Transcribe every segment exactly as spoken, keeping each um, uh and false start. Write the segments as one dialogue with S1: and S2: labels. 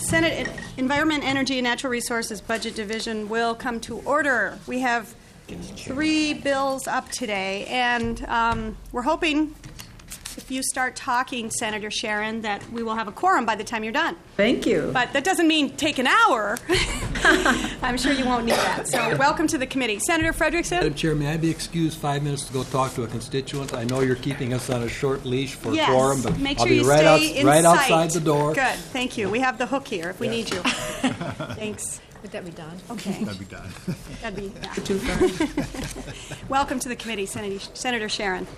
S1: Senate Environment, Energy, and Natural Resources Budget Division will come to order. We have three bills up today, and um, we're hoping, if you start talking, Senator Sharon, that we will have a quorum by the time you're done.
S2: Thank you.
S1: But that doesn't mean take an hour. I'm sure you won't need that. So welcome to the committee. Senator Frederickson?
S3: Madam Chair, may I be excused five minutes to go talk to a constituent? I know you're keeping us on a short leash for
S1: yes.
S3: quorum, but
S1: Make
S3: I'll
S1: sure
S3: be
S1: you
S3: right,
S1: stay
S3: out,
S1: in
S3: right
S1: sight.
S3: outside the door.
S1: Good. Thank you. We have the hook here if we
S3: yes.
S1: need you. Thanks.
S4: Would that be done?
S1: Okay.
S5: That'd be done.
S1: That'd be, yeah. Too far. Welcome to the committee, Senator, Senator Sharon.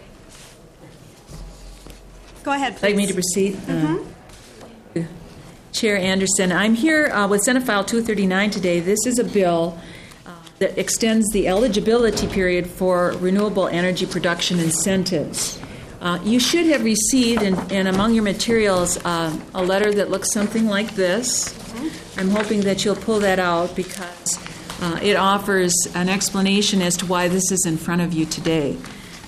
S1: Go ahead, please.
S2: Like me to proceed? Mm-hmm. Uh, Chair Anderson, I'm here uh, with Senate File two thirty-nine today. This is a bill uh, that extends the eligibility period for renewable energy production incentives. Uh, you should have received, in, and among your materials, uh, a letter that looks something like this. Mm-hmm. I'm hoping that you'll pull that out because uh, it offers an explanation as to why this is in front of you today.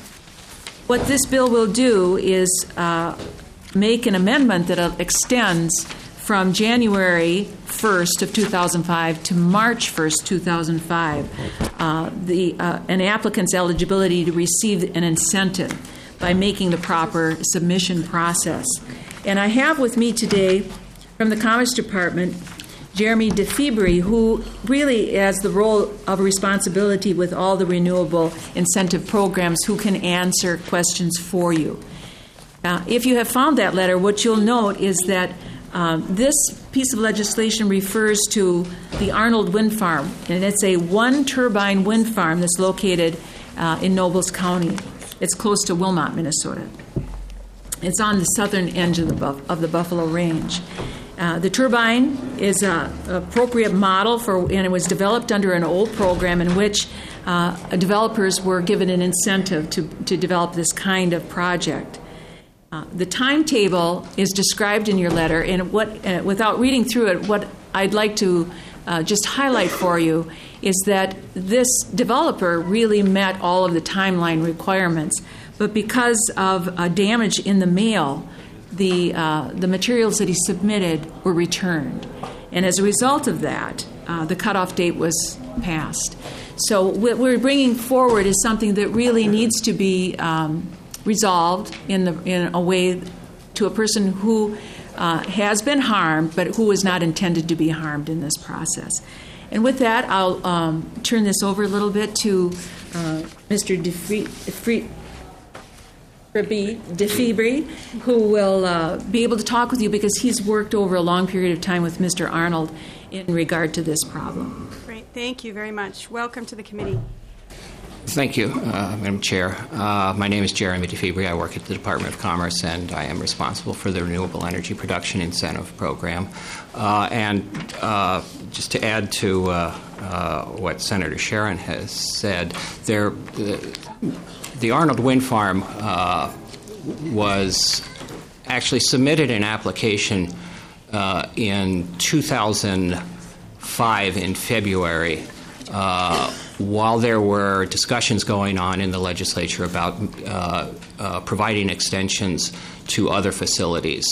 S2: What this bill will do is uh, make an amendment that extends from January first of two thousand five to March first, two thousand five, uh, the uh, an applicant's eligibility to receive an incentive by making the proper submission process. And I have with me today from the Commerce Department Jeremy DeFibri, who really has the role of responsibility with all the renewable incentive programs, who can answer questions for you. Uh, if you have found that letter, what you'll note is that um, this piece of legislation refers to the Arnold Wind Farm, and it's a one-turbine wind farm that's located uh, in Nobles County. It's close to Wilmot, Minnesota. It's on the southern edge of the, Buff- of the Buffalo Range. Uh, the turbine is an appropriate model for, and it was developed under an old program in which uh, developers were given an incentive to, to develop this kind of project. Uh, the timetable is described in your letter, and what, uh, without reading through it, what I'd like to uh, just highlight for you is that this developer really met all of the timeline requirements, but because of uh, damage in the mail, the uh, the materials that he submitted were returned. And as a result of that, uh, the cutoff date was passed. So what we're bringing forward is something that really needs to be um, resolved in, the, in a way to a person who uh, has been harmed, but who was not intended to be harmed in this process. And with that, I'll um, turn this over a little bit to uh, Mister DeFibri, DeFibri, who will uh, be able to talk with you because he's worked over a long period of time with Mister Arnold in regard to this problem.
S1: Great. Thank you very much. Welcome to the committee.
S6: Thank you, uh, Madam Chair. Uh, my name is Jeremy DeFibri. I work at the Department of Commerce, and I am responsible for the Renewable Energy Production Incentive Program. Uh, and uh, just to add to uh, uh, what Senator Sharon has said, there, uh, the Arnold Wind Farm uh, was actually submitted an application uh, in two thousand five in February uh, while there were discussions going on in the legislature about uh, uh, providing extensions to other facilities.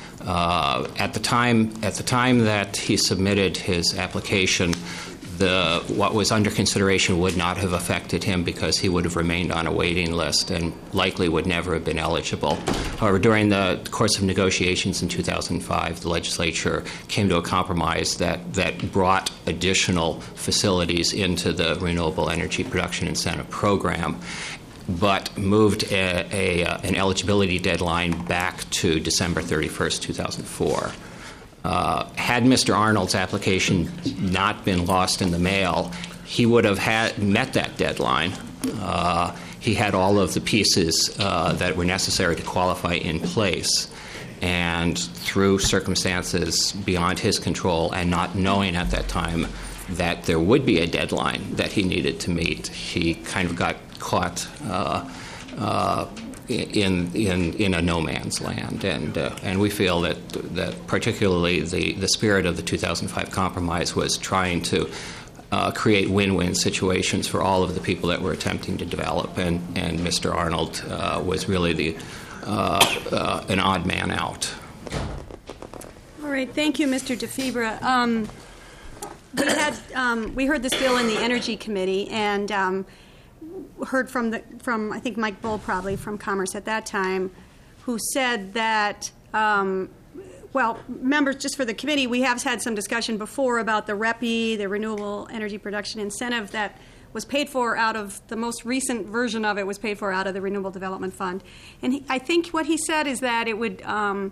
S6: Uh, at the time, at the time that he submitted his application, the what was under consideration would not have affected him because he would have remained on a waiting list and likely would never have been eligible. However, during the course of negotiations in two thousand five, the legislature came to a compromise that, that brought additional facilities into the Renewable Energy Production Incentive Program, but moved a, a, an eligibility deadline back to December thirty-first, two thousand four. Uh, had Mister Arnold's application not been lost in the mail, he would have had met that deadline. Uh, he had all of the pieces uh, that were necessary to qualify in place. And through circumstances beyond his control and not knowing at that time that there would be a deadline that he needed to meet, he kind of got caught uh, uh, in in in a no man's land, and uh, and we feel that that particularly the, the spirit of the two thousand five compromise was trying to uh, create win-win situations for all of the people that were attempting to develop, and and Mister Arnold uh, was really the uh, uh, an odd man out.
S1: All right, thank you, Mister DeFibra. Um, we had um, we heard this bill in the Energy Committee, and um, heard from the from I think Mike Bull probably from Commerce at that time, who said that. Um, Well, members, just for the committee, we have had some discussion before about the R E P I, the Renewable Energy Production Incentive, that was paid for out of, the most recent version of it was paid for out of the Renewable Development Fund. And he, I think what he said is that it would, um,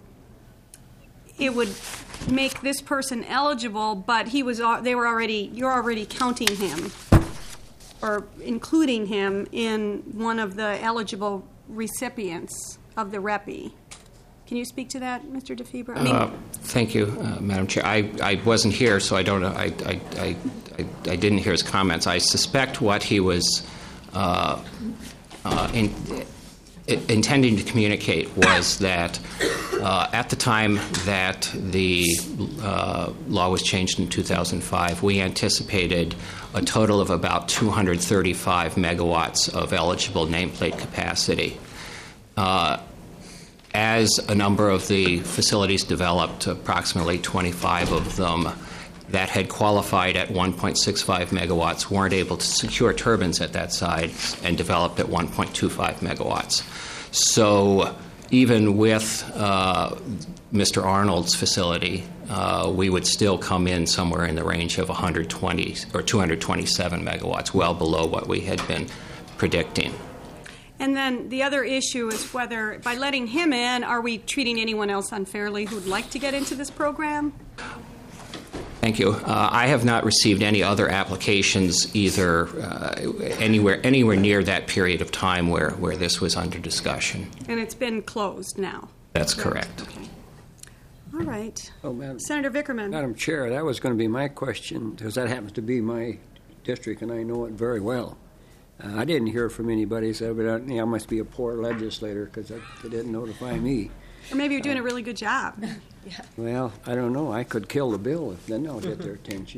S1: it would make this person eligible, but he was, al- they were already, you're already counting him or including him in one of the eligible recipients of the R E P I. Can you speak to that, Mister DeFibra? I mean,
S6: Uh, thank you, uh, Madam Chair. I, I wasn't here, so I don't know. I, I, I, I, I didn't hear his comments. I suspect what he was uh, uh, in, I- intending to communicate was that uh, at the time that the uh, law was changed in two thousand five, we anticipated a total of about two hundred thirty-five megawatts of eligible nameplate capacity. Uh, As a number of the facilities developed, approximately twenty-five of them that had qualified at one point six five megawatts weren't able to secure turbines at that size and developed at one point two five megawatts. So even with uh, Mister Arnold's facility, uh, we would still come in somewhere in the range of one hundred twenty or two hundred twenty-seven megawatts, well below what we had been predicting.
S1: and then the other issue is whether, by letting him in, are we treating anyone else unfairly who'd like to get into this program?
S6: Thank you. Uh, I have not received any other applications either uh, anywhere anywhere near that period of time where, where this was under discussion.
S1: And it's been closed now?
S6: That's correct.
S1: Okay. All right.
S4: Oh, Madam,
S1: Senator Vickerman.
S4: Madam Chair, that was going to be my question, because that happens to be my district, and I know it very well. Uh, I didn't hear from anybody, so evidently I must be a poor legislator, because they didn't notify me.
S1: Or maybe you're doing a really good job.
S4: Well, I don't know. I could kill the bill, if then I'll get their attention.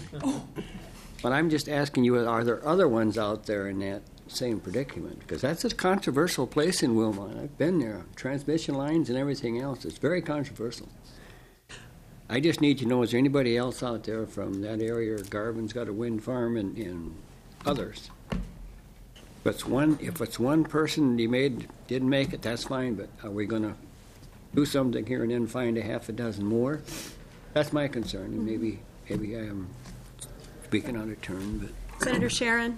S4: But I'm just asking you, are there other ones out there in that same predicament? Because that's a controversial place in Wilmot. I've been there. Transmission lines and everything else. It's very controversial. I just need to know, is there anybody else out there from that area? Garvin's got a wind farm and, and others. If it's one, if it's one person he made didn't make it, that's fine. But are we going to do something here and then find a half a dozen more? That's my concern, and maybe maybe I am speaking out of turn. But
S1: Senator Sharon.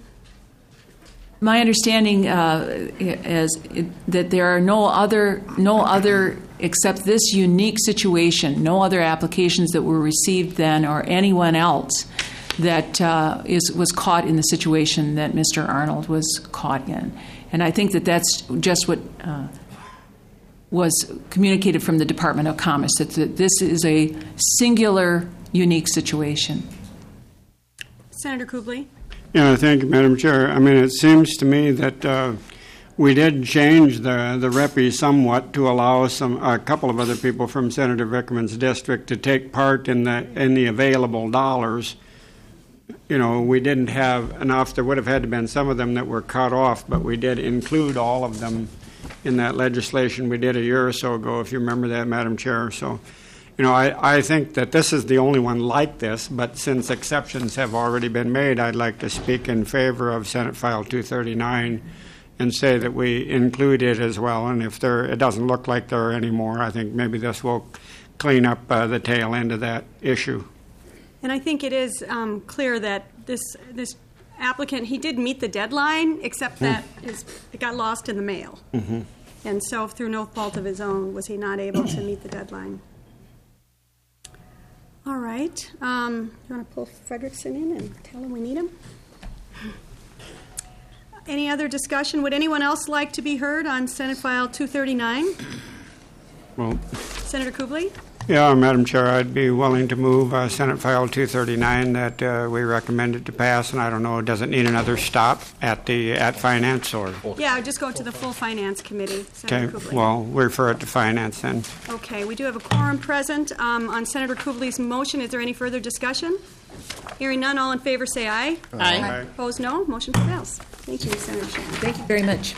S2: My understanding uh, is that there are no other, no other, except this unique situation, no other applications that were received then or anyone else that uh, is was caught in the situation that Mister Arnold was caught in. And I think that that's just what uh, was communicated from the Department of Commerce, that this is a singular, unique situation.
S1: Senator Kubley.
S5: Yeah, thank you, Madam Chair. I mean, it seems to me that uh, we did change the the R E P I somewhat to allow some a couple of other people from Senator Vickerman's district to take part in the in the available dollars. You know, we didn't have enough. There would have had to been some of them that were cut off, but we did include all of them in that legislation we did a year or so ago, if you remember that, Madam Chair. So, you know, I, I think that this is the only one like this, but since exceptions have already been made, I'd like to speak in favor of Senate File two thirty-nine and say that we include it as well. And if there, it doesn't look like there are any more, I think maybe this will clean up uh, the tail end of that issue.
S1: And I think it is um, clear that this this applicant, he did meet the deadline, except that his, it got lost in the mail.
S5: Mm-hmm.
S1: And so through no fault of his own was he not able to meet the deadline. All right. Um, you want to pull Frederickson in and tell him we need him? Any other discussion? Would anyone else like to be heard on Senate File two thirty-nine?
S5: Well,
S1: Senator Kubley?
S5: yeah, Madam Chair, I'd be willing to move uh, Senate File two thirty-nine that uh, we recommend it to pass, and I don't know, does it need another stop at the at Finance or?
S1: Yeah, just go to the full Finance Committee, Senator
S5: Okay,
S1: Kubley.
S5: well, we'll refer it to Finance then.
S1: Okay, we do have a quorum present. Um, on Senator Kubley's motion, is there any further discussion? Hearing none, all in favor say aye.
S5: Aye. Aye.
S1: Opposed, no. Motion prevails. Thank you, Senator Shannon.
S2: Thank you very much.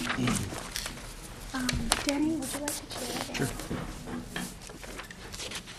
S1: Um, Danny, would you like to chair?
S5: Sure.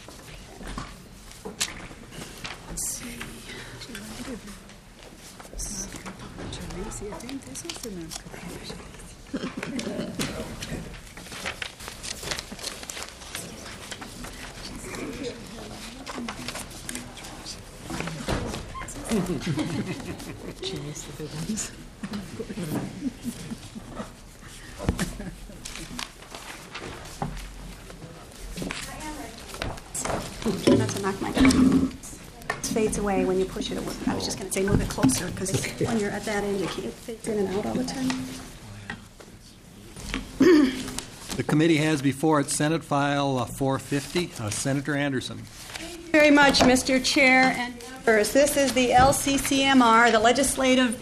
S1: Try not to knock my phone. It fades away when you push it. I was just going to say move it closer because when you're at that end, you can't, it fades in and out all the time.
S3: The committee has before it Senate File uh, four fifty. Uh, Senator Anderson.
S1: Thank you very much, Mister Chair and members. This is the L C C M R, the Legislative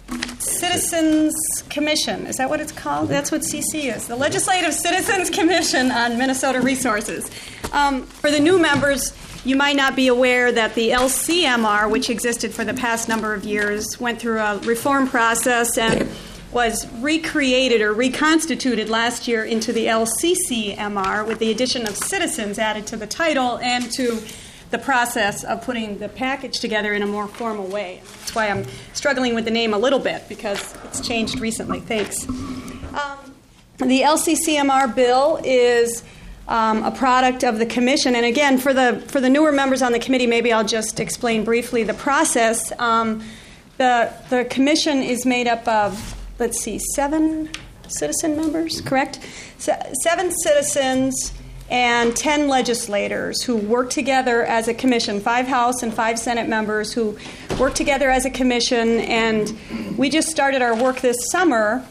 S1: Citizens Commission. Is that what it's called? That's what C C is. The Legislative Citizens Commission on Minnesota Resources. Um, for the new members, you might not be aware that the L C M R, which existed for the past number of years, went through a reform process and was recreated or reconstituted last year into the L C C M R with the addition of citizens added to the title and to the process of putting the package together in a more formal way. That's why I'm struggling with the name a little bit because it's changed recently. Thanks. Um, the L C C M R bill is um, a product of the commission, and again, for the for the newer members on the committee, maybe I'll just explain briefly the process. Um, the the commission is made up of, let's see, seven citizen members, correct? Se- seven citizens and ten legislators who work together as a commission, five House and five Senate members who work together as a commission. And we just started our work this summer,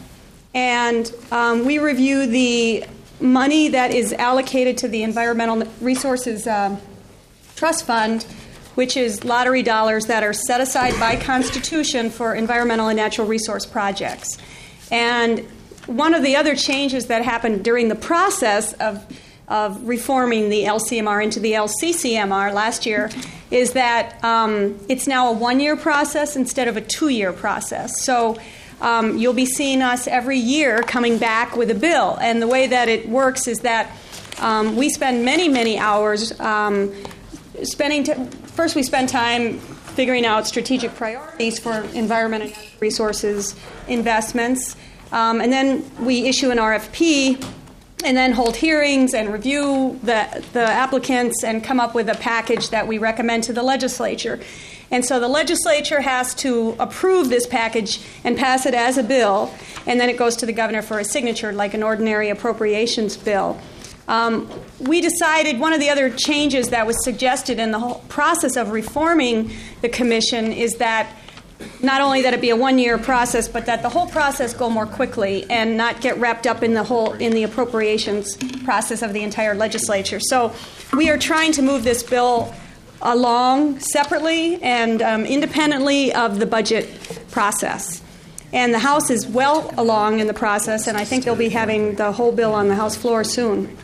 S1: and um, we review the money that is allocated to the Environmental Resources um, Trust Fund, which is lottery dollars that are set aside by Constitution for environmental and natural resource projects. And one of the other changes that happened during the process of of reforming the L C M R into the L C C M R last year is that um, it's now a one-year process instead of a two-year process. So um, you'll be seeing us every year coming back with a bill. And the way that it works is that um, we spend many, many hours um, spending t- first we spend time figuring out strategic priorities for environment and resources investments, um, and then we issue an R F P and then hold hearings and review the, the applicants and come up with a package that we recommend to the legislature. And so the legislature has to approve this package and pass it as a bill, and then it goes to the governor for a signature like an ordinary appropriations bill. Um, we decided one of the other changes that was suggested in the whole process of reforming the commission is that not only that it be a one-year process, but that the whole process go more quickly and not get wrapped up in the whole in the appropriations process of the entire legislature. So we are trying to move this bill along separately and um, independently of the budget process. And the House is well along in the process, and I think they'll be having the whole bill on the House floor soon.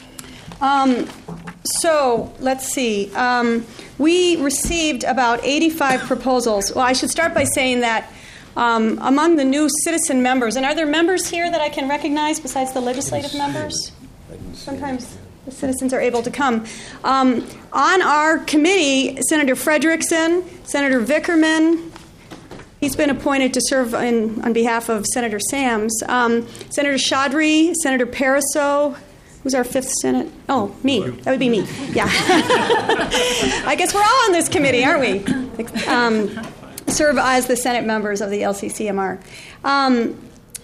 S1: Um, so let's see. Um, we received about eighty-five proposals. Well, I should start by saying that um, among the new citizen members, and are there members here that I can recognize besides the legislative members? Sometimes the citizens are able to come. Um, on our committee, Senator Frederickson, Senator Vickerman, he's been appointed to serve in, on behalf of Senator Sams, um, Senator Chaudhry, Senator Pariseau. Who's our fifth Senate? Oh, me. That would be me. Yeah. I guess we're all on this committee, aren't we? Um, serve as the Senate members of the L C C M R. Um,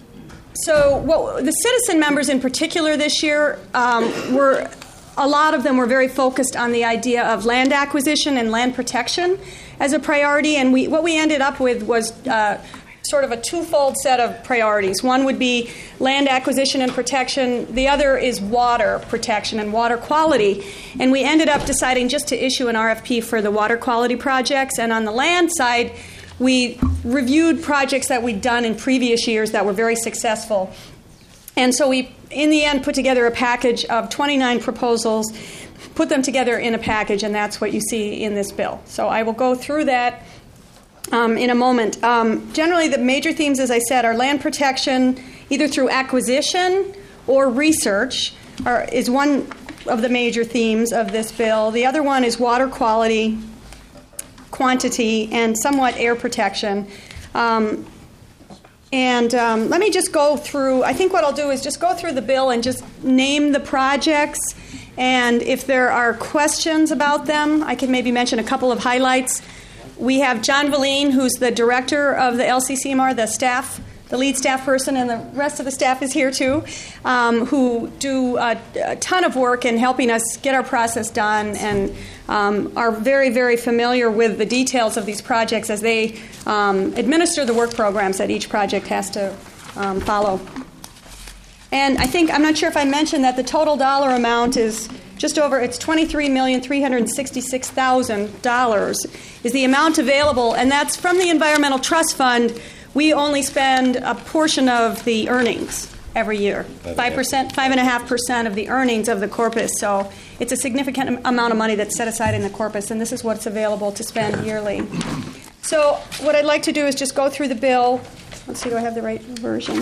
S1: so what, the citizen members in particular this year um, were, a lot of them were very focused on the idea of land acquisition and land protection as a priority. And we, what we ended up with was uh, sort of a twofold set of priorities. One would be land acquisition and protection. The other is water protection and water quality. And we ended up deciding just to issue an R F P for the water quality projects. And on the land side, we reviewed projects that we'd done in previous years that were very successful. And so we, in the end, put together a package of twenty-nine proposals, put them together in a package, and that's what you see in this bill. So I will go through that Um, in a moment. Um, generally, the major themes, as I said, are land protection, either through acquisition or research, are, is one of the major themes of this bill. The other one is water quality, quantity, and somewhat air protection. Um, And um, let me just go through, I think what I'll do is just go through the bill and just name the projects. And if there are questions about them, I can maybe mention a couple of highlights. We have John Valine, who's the director of the L C C M R, the staff, the lead staff person, and the rest of the staff is here too, um, who do a, a ton of work in helping us get our process done and um, are very, very familiar with the details of these projects as they um, administer the work programs that each project has to um, follow. And I think, I'm not sure if I mentioned that the total dollar amount is just over, it's twenty-three million three hundred sixty-six thousand dollars is the amount available, and that's from the Environmental Trust Fund. We only spend a portion of the earnings every year, five percent, five and a half percent of the earnings of the corpus. So it's a significant amount of money that's set aside in the corpus, and this is what's available to spend yearly. So what I'd like to do is just go through the bill. Let's see, do I have the right version?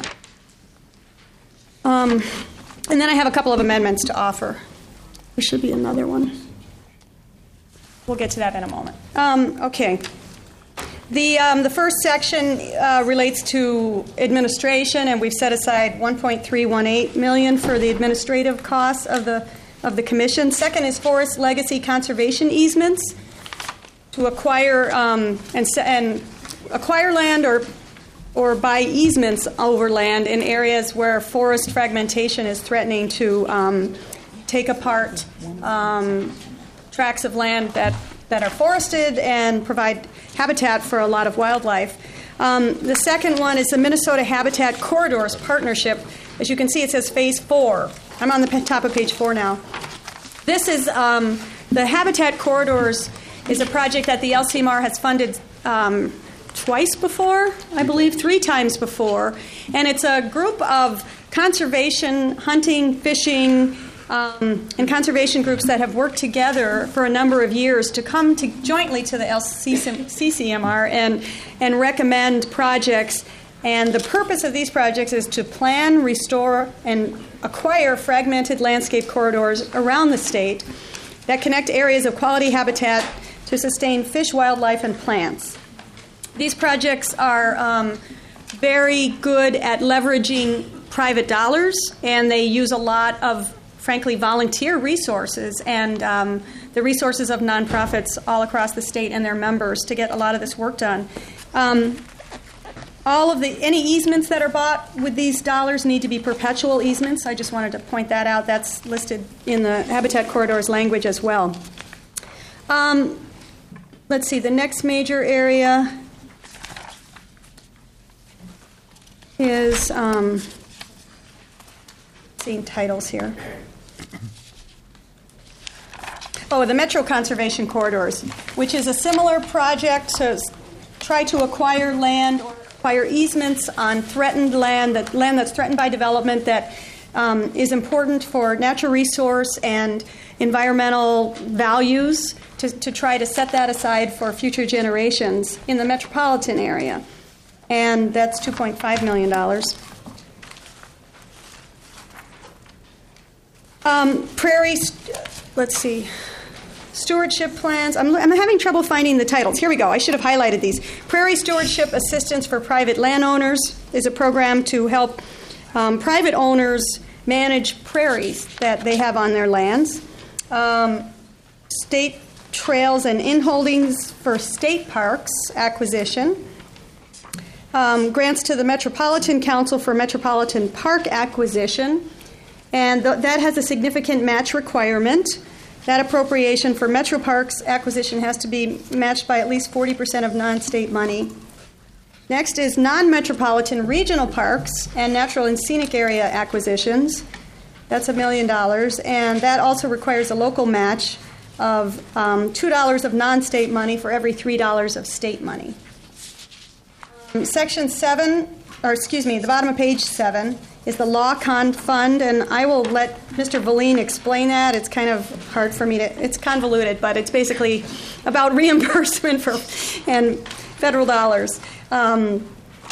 S1: Um, and then I have a couple of amendments to offer. There should be another one. We'll get to that in a moment. Um, okay. The, um, the first section uh, relates to administration, and we've set aside one point three one eight million dollars for the administrative costs of the of the commission. Second is forest legacy conservation easements to acquire um, and and acquire land or or buy easements over land in areas where forest fragmentation is threatening to um, take apart um, tracts of land that that are forested and provide habitat for a lot of wildlife. Um, the second one is the Minnesota Habitat Corridors Partnership. As you can see, it says Phase four. I'm on the top of page four now. This is um, the Habitat Corridors is a project that the L C M R has funded um, twice before, I believe, three times before. And it's a group of conservation, hunting, fishing, Um, and conservation groups that have worked together for a number of years to come to jointly to the L C C M R and, and recommend projects. And the purpose of these projects is to plan, restore, and acquire fragmented landscape corridors around the state that connect areas of quality habitat to sustain fish, wildlife, and plants. These projects are um, very good at leveraging private dollars, and they use a lot of frankly, volunteer resources and um, the resources of nonprofits all across the state and their members to get a lot of this work done. Um, all of the any easements that are bought with these dollars need to be perpetual easements. I just wanted to point that out. That's listed in the Habitat Corridors language as well. Um, let's see, the next major area is um, seeing titles here. Oh, the Metro Conservation Corridors, which is a similar project to try to acquire land or acquire easements on threatened land, that land that's threatened by development that um, is important for natural resource and environmental values to, to try to set that aside for future generations in the metropolitan area. And that's two point five million dollars. Um, prairie, let's see, stewardship plans. I'm, I'm having trouble finding the titles. Here we go. I should have highlighted these. Prairie Stewardship Assistance for Private Landowners is a program to help um, private owners manage prairies that they have on their lands. Um, state trails and inholdings for state parks acquisition. Um, grants to the Metropolitan Council for Metropolitan Park acquisition. And th- that has a significant match requirement. That appropriation for Metro Parks acquisition has to be matched by at least forty percent of non-state money. Next is non-metropolitan regional parks and natural and scenic area acquisitions. That's a million dollars. And that also requires a local match of um, two dollars of non-state money for every three dollars of state money. Um, section seven, or excuse me, the bottom of page seven, is the Law Con Fund, and I will let Mister Valine explain that. It's kind of hard for me to, it's convoluted, but it's basically about reimbursement for and federal dollars. Um,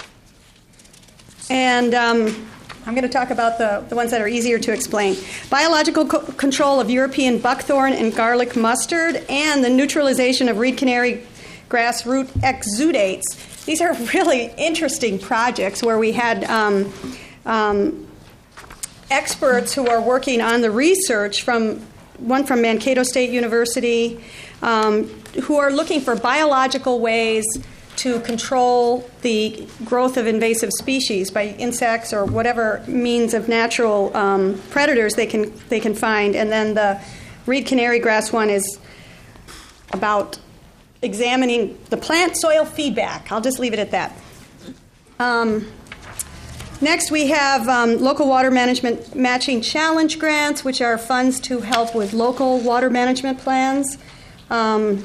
S1: and um, I'm going to talk about the, the ones that are easier to explain. Biological co- control of European buckthorn and garlic mustard, and the neutralization of reed canary grass root exudates. these are really interesting projects where we had um, um, experts who are working on the research from one from Mankato State University, um, who are looking for biological ways to control the growth of invasive species by insects or whatever means of natural um, predators they can they can find. And then the reed canary grass one is about examining the plant-soil feedback. I'll just leave it at that. Um, next, we have um, local water management matching challenge grants, which are funds to help with local water management plans. Um,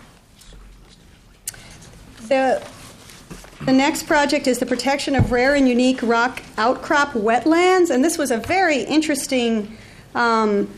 S1: the, the next project is the protection of rare and unique rock outcrop wetlands, and this was a very interesting um,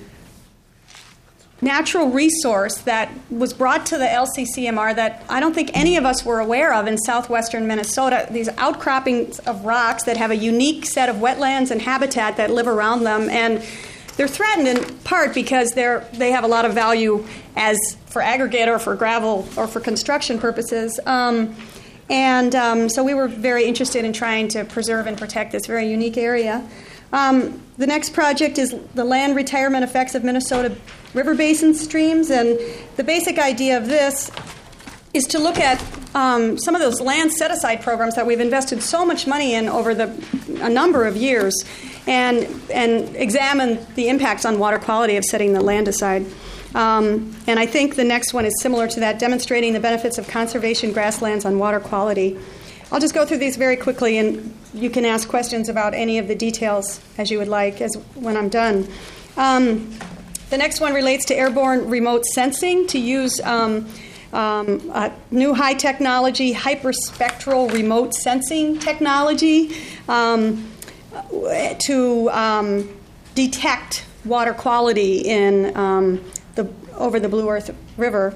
S1: natural resource that was brought to the L C C M R that I don't think any of us were aware of in southwestern Minnesota. These outcroppings of rocks that have a unique set of wetlands and habitat that live around them, and they're threatened in part because they're they have a lot of value as for aggregate or for gravel or for construction purposes. Um, and um, so we were very interested in trying to preserve and protect this very unique area. Um, the next project is the land retirement effects of Minnesota river basin streams, and the basic idea of this is to look at um, some of those land set-aside programs that we've invested so much money in over the a number of years, and and examine the impacts on water quality of setting the land aside. Um, and I think the next one is similar to that, demonstrating the benefits of conservation grasslands on water quality. I'll just go through these very quickly, and you can ask questions about any of the details as you would like as when I'm done. Um, the next one relates to airborne remote sensing to use um, um, uh, new high technology hyperspectral remote sensing technology um, to um, detect water quality in um, the over the Blue Earth River.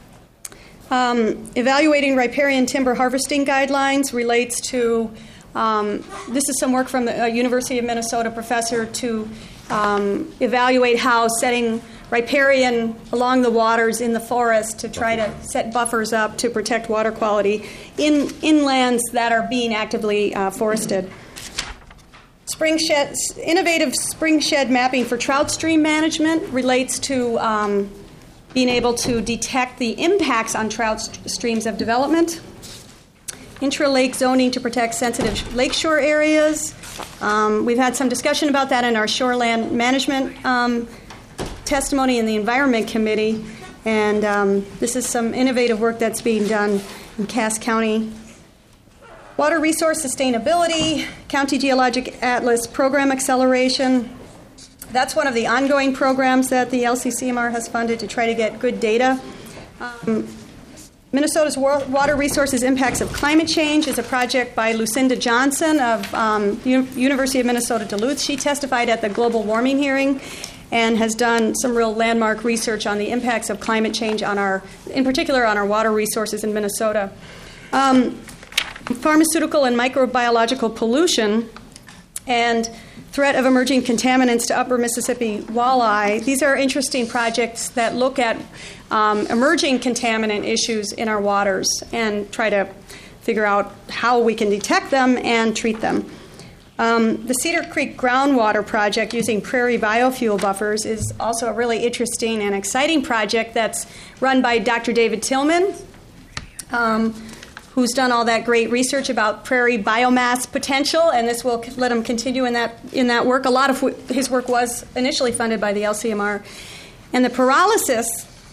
S1: Um, evaluating riparian timber harvesting guidelines relates to, um, this is some work from the uh, University of Minnesota professor to um, evaluate how setting riparian along the waters in the forest to try to set buffers up to protect water quality in inlands that are being actively uh, forested. Spring shed, innovative spring shed mapping for trout stream management relates to um, being able to detect the impacts on trout st- streams of development. Intra-lake zoning to protect sensitive lakeshore areas. Um, we've had some discussion about that in our shoreland management um, testimony in the Environment Committee, and um, this is some innovative work that's being done in Cass County. Water resource sustainability, County Geologic Atlas program acceleration. That's one of the ongoing programs that the L C C M R has funded to try to get good data. Um, Minnesota's Water Resources Impacts of Climate Change is a project by Lucinda Johnson of um, U- University of Minnesota Duluth. She testified at the global warming hearing and has done some real landmark research on the impacts of climate change on our, in particular on our water resources in Minnesota. Um, pharmaceutical and microbiological pollution and threat of emerging contaminants to upper Mississippi walleye. These are interesting projects that look at um, emerging contaminant issues in our waters and try to figure out how we can detect them and treat them. Um, the Cedar Creek Groundwater Project using prairie biofuel buffers is also a really interesting and exciting project that's run by Doctor David Tillman, um, who's done all that great research about prairie biomass potential, and this will let him continue in that in that work. A lot of his work was initially funded by the L C M R. And the Pyrolysis,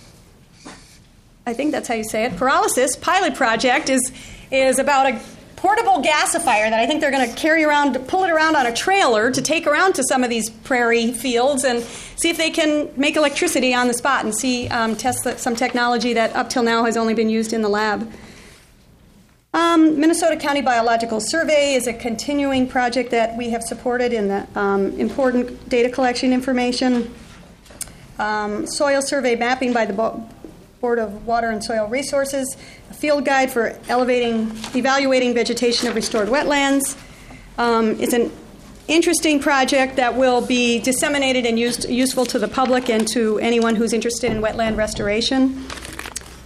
S1: I think that's how you say it, Pyrolysis pilot project is is about a portable gasifier that I think they're going to carry around, pull it around on a trailer to take around to some of these prairie fields and see if they can make electricity on the spot and see um, test some technology that up till now has only been used in the lab. Um, Minnesota County Biological Survey is a continuing project that we have supported in the um, important data collection information. Um, soil survey mapping by the Bo- Board of Water and Soil Resources, a field guide for elevating, evaluating vegetation of restored wetlands. Um, it's an interesting project that will be disseminated and used useful to the public and to anyone who's interested in wetland restoration.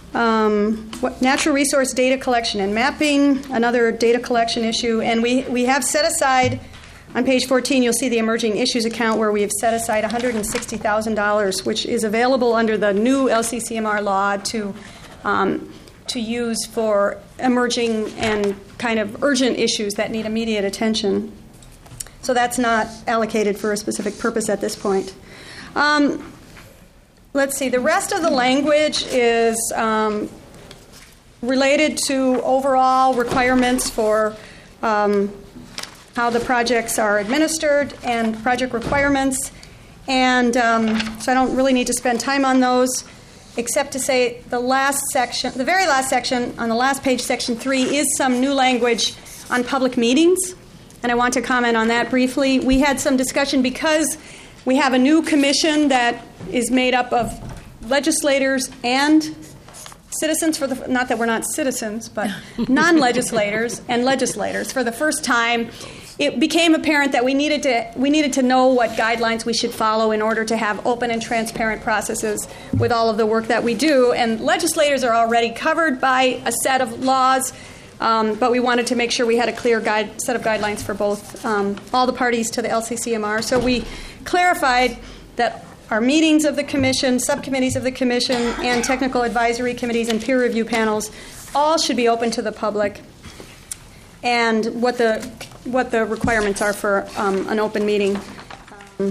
S1: um, what, natural resource data collection and mapping, another data collection issue. And we, we have set aside, on page fourteen, you'll see the emerging issues account where we have set aside one hundred sixty thousand dollars, which is available under the new L C C M R law to um, to use for emerging and kind of urgent issues that need immediate attention. So that's not allocated for a specific purpose at this point. Um, let's see, the rest of the language is um, related to overall requirements for um, how the projects are administered and project requirements. And um, so I don't really need to spend time on those, except to say the last section, the very last section on the last page, section three, is some new language on public meetings. And I want to comment on that briefly. We had some discussion because we have a new commission that is made up of legislators and citizens, for the, not that we're not citizens, but non-legislators and legislators. For the first time, it became apparent that we needed to we needed to know what guidelines we should follow in order to have open and transparent processes with all of the work that we do. And legislators are already covered by a set of laws, um, but we wanted to make sure we had a clear guide, set of guidelines for both um, all the parties to the L C C M R. So we clarified that our meetings of the commission, subcommittees of the commission, and technical advisory committees and peer review panels all should be open to the public, and what the what the requirements are for um, an open meeting um,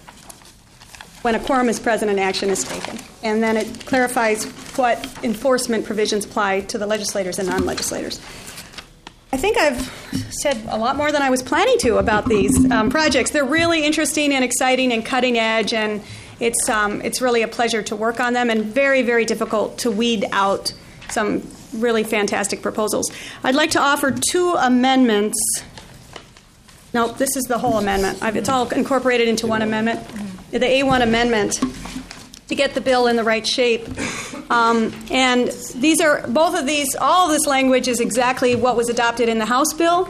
S1: when a quorum is present and action is taken. And then it clarifies what enforcement provisions apply to the legislators and non-legislators. I think I've said a lot more than I was planning to about these um, projects. They're really interesting and exciting and cutting edge, and it's um, it's really a pleasure to work on them, and very, very difficult to weed out some really fantastic proposals. I'd like to offer two amendments. No, this is the whole amendment. I've, it's all incorporated into one amendment. The A one amendment to get the bill in the right shape. Um, and these are, both of these, all of this language is exactly what was adopted in the House bill.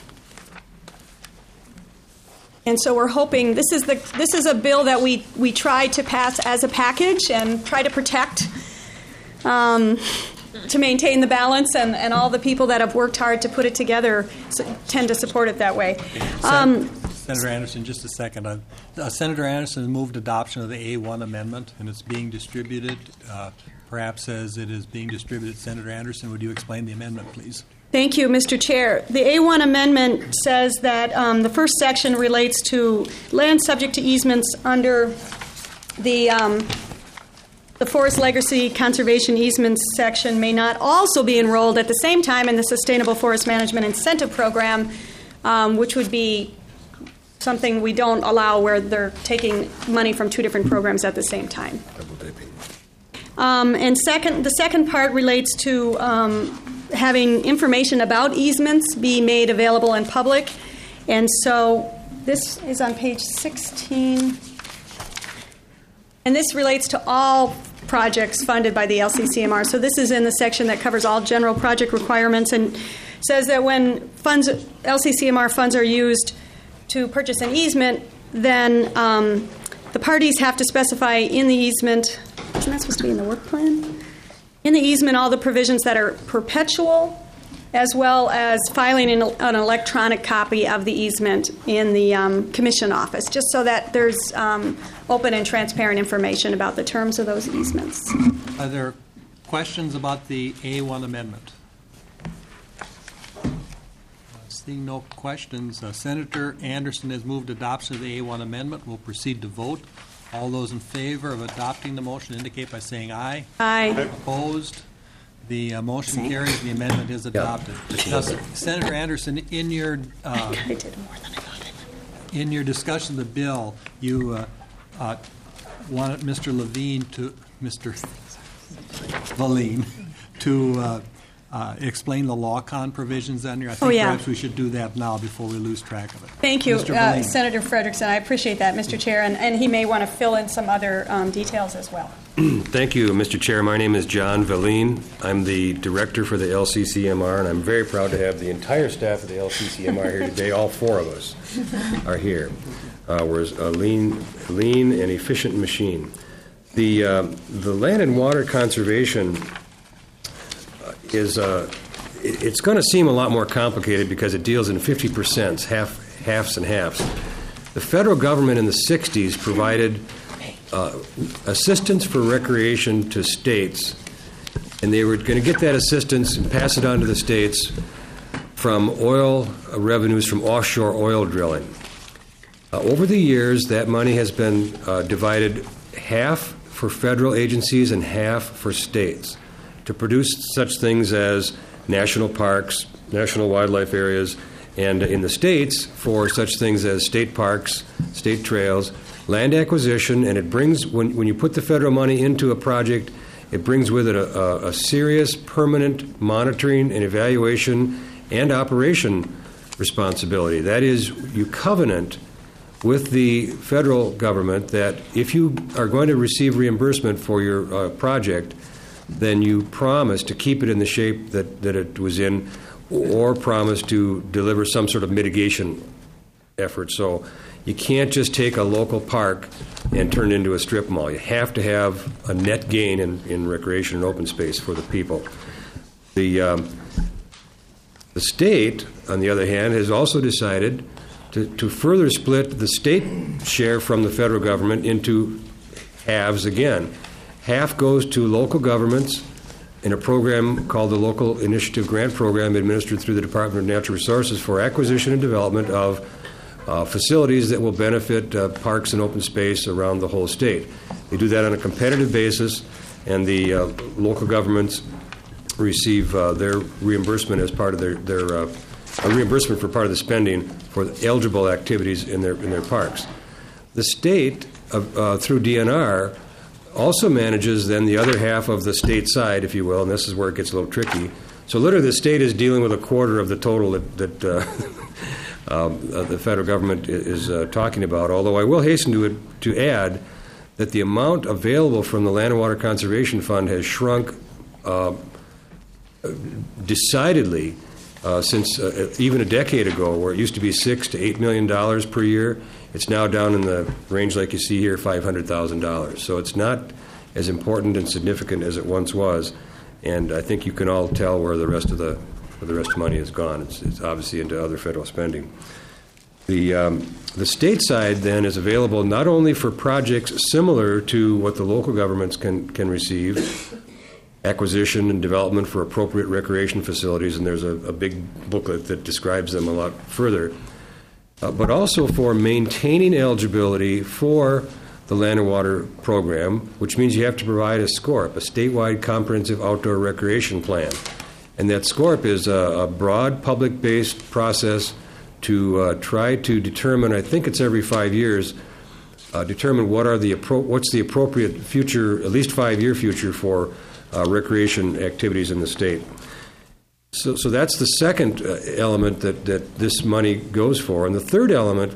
S1: And so we're hoping, this is the this is a bill that we, we try to pass as a package and try to protect, um, to maintain the balance, and, and all the people that have worked hard to put it together tend to support it that way. Um,
S3: Senator Anderson, just a second. Uh, uh, Senator Anderson moved adoption of the A one amendment, and it's being distributed. Uh, perhaps as it is being distributed, Senator Anderson, would you explain the amendment, please?
S1: Thank you, Mister Chair. The A one amendment says that um, the first section relates to land subject to easements under the um, the Forest Legacy Conservation Easements section may not also be enrolled at the same time in the Sustainable Forest Management Incentive Program, um, which would be something we don't allow where they're taking money from two different programs at the same time. Um, and second, the second part relates to um, having information about easements be made available in public. And so this is on page sixteen. And this relates to all projects funded by the L C C M R. So this is in the section that covers all general project requirements, and says that when funds, L C C M R funds are used to purchase an easement, then um, the parties have to specify in the easement, isn't that supposed to be in the work plan? In the easement, all the provisions that are perpetual, as well as filing an, an electronic copy of the easement in the um, commission office, just so that there's um, open and transparent information about the terms of those easements.
S3: Are there questions about the A one amendment? Seeing no questions, uh, Senator Anderson has moved adoption of the A one amendment. We'll proceed to vote. All those in favor of adopting the motion indicate by saying aye.
S1: Aye.
S3: Opposed? The uh, motion carries. The amendment is adopted. Now, Senator Anderson, in your uh,
S1: I did more than I thought.
S3: in your discussion of the bill, you uh, uh, wanted Mister Levine to Mister Valine to uh, uh, explain the law con provisions on here. I think
S1: Oh, yeah.
S3: perhaps we should do that now before we lose track of it.
S1: Thank you,
S3: Mister
S1: uh,
S3: Valine.
S1: Senator Frederickson. I appreciate that, Mister Chair, and, and he may want to fill in some other um, details as well.
S7: Thank you, Mister Chair. My name is John Valine. I'm the director for the L C C M R, and I'm very proud to have the entire staff of the L C C M R here today. All four of us are here. Uh, we're a lean, lean and efficient machine. The uh, the land and water conservation is uh, it- it's going to seem a lot more complicated because it deals in fifty percent, half, halves and halves. The federal government in the sixties provided uh, assistance for recreation to states, and they were going to get that assistance and pass it on to the states from oil revenues from offshore oil drilling. Uh, over the years, that money has been uh, divided half for federal agencies and half for states to produce such things as national parks, national wildlife areas, and in the states for such things as state parks, state trails, land acquisition, and it brings, when, when you put the federal money into a project, it brings with it a, a, a serious permanent monitoring and evaluation and operation responsibility. That is, you covenant with the federal government that if you are going to receive reimbursement for your uh, project, then you promise to keep it in the shape that, that it was in, or promise to deliver some sort of mitigation effort. So you can't just take a local park and turn it into a strip mall. You have to have a net gain in, in recreation and open space for the people. The, um, the state, on the other hand, has also decided to, to further split the state share from the federal government into halves again. Half goes to local governments in a program called the Local Initiative Grant Program, administered through the Department of Natural Resources for acquisition and development of uh, facilities that will benefit uh, parks and open space around the whole state. They do that on a competitive basis, and the uh, local governments receive uh, their reimbursement as part of their, their uh, a reimbursement for part of the spending for the eligible activities in their in their parks. The state, uh, uh, through D N R, also manages then the other half of the state side, if you will, and this is where it gets a little tricky. So literally the state is dealing with a quarter of the total that, that uh, um, uh, the federal government is uh, talking about, although I will hasten to, it, to add that the amount available from the Land and Water Conservation Fund has shrunk uh, decidedly uh, since uh, even a decade ago, where it used to be six to eight million dollars per year. It's now down in the range, like you see here, five hundred thousand dollars. So it's not as important and significant as it once was, and I think you can all tell where the rest of the where the rest of the money has gone. It's, it's obviously into other federal spending. The um, the state side then is available not only for projects similar to what the local governments can can receive, acquisition and development for appropriate recreation facilities, and there's a, a big booklet that describes them a lot further. Uh, but also for maintaining eligibility for the Land and Water Program, which means you have to provide a SCORP, a statewide comprehensive outdoor recreation plan. And that SCORP is a, a broad public-based process to uh, try to determine, I think it's every five years, uh, determine what are the appro- what's the appropriate future, at least five-year future for uh, recreation activities in the state. So, so that's the second uh, element that, that this money goes for. And the third element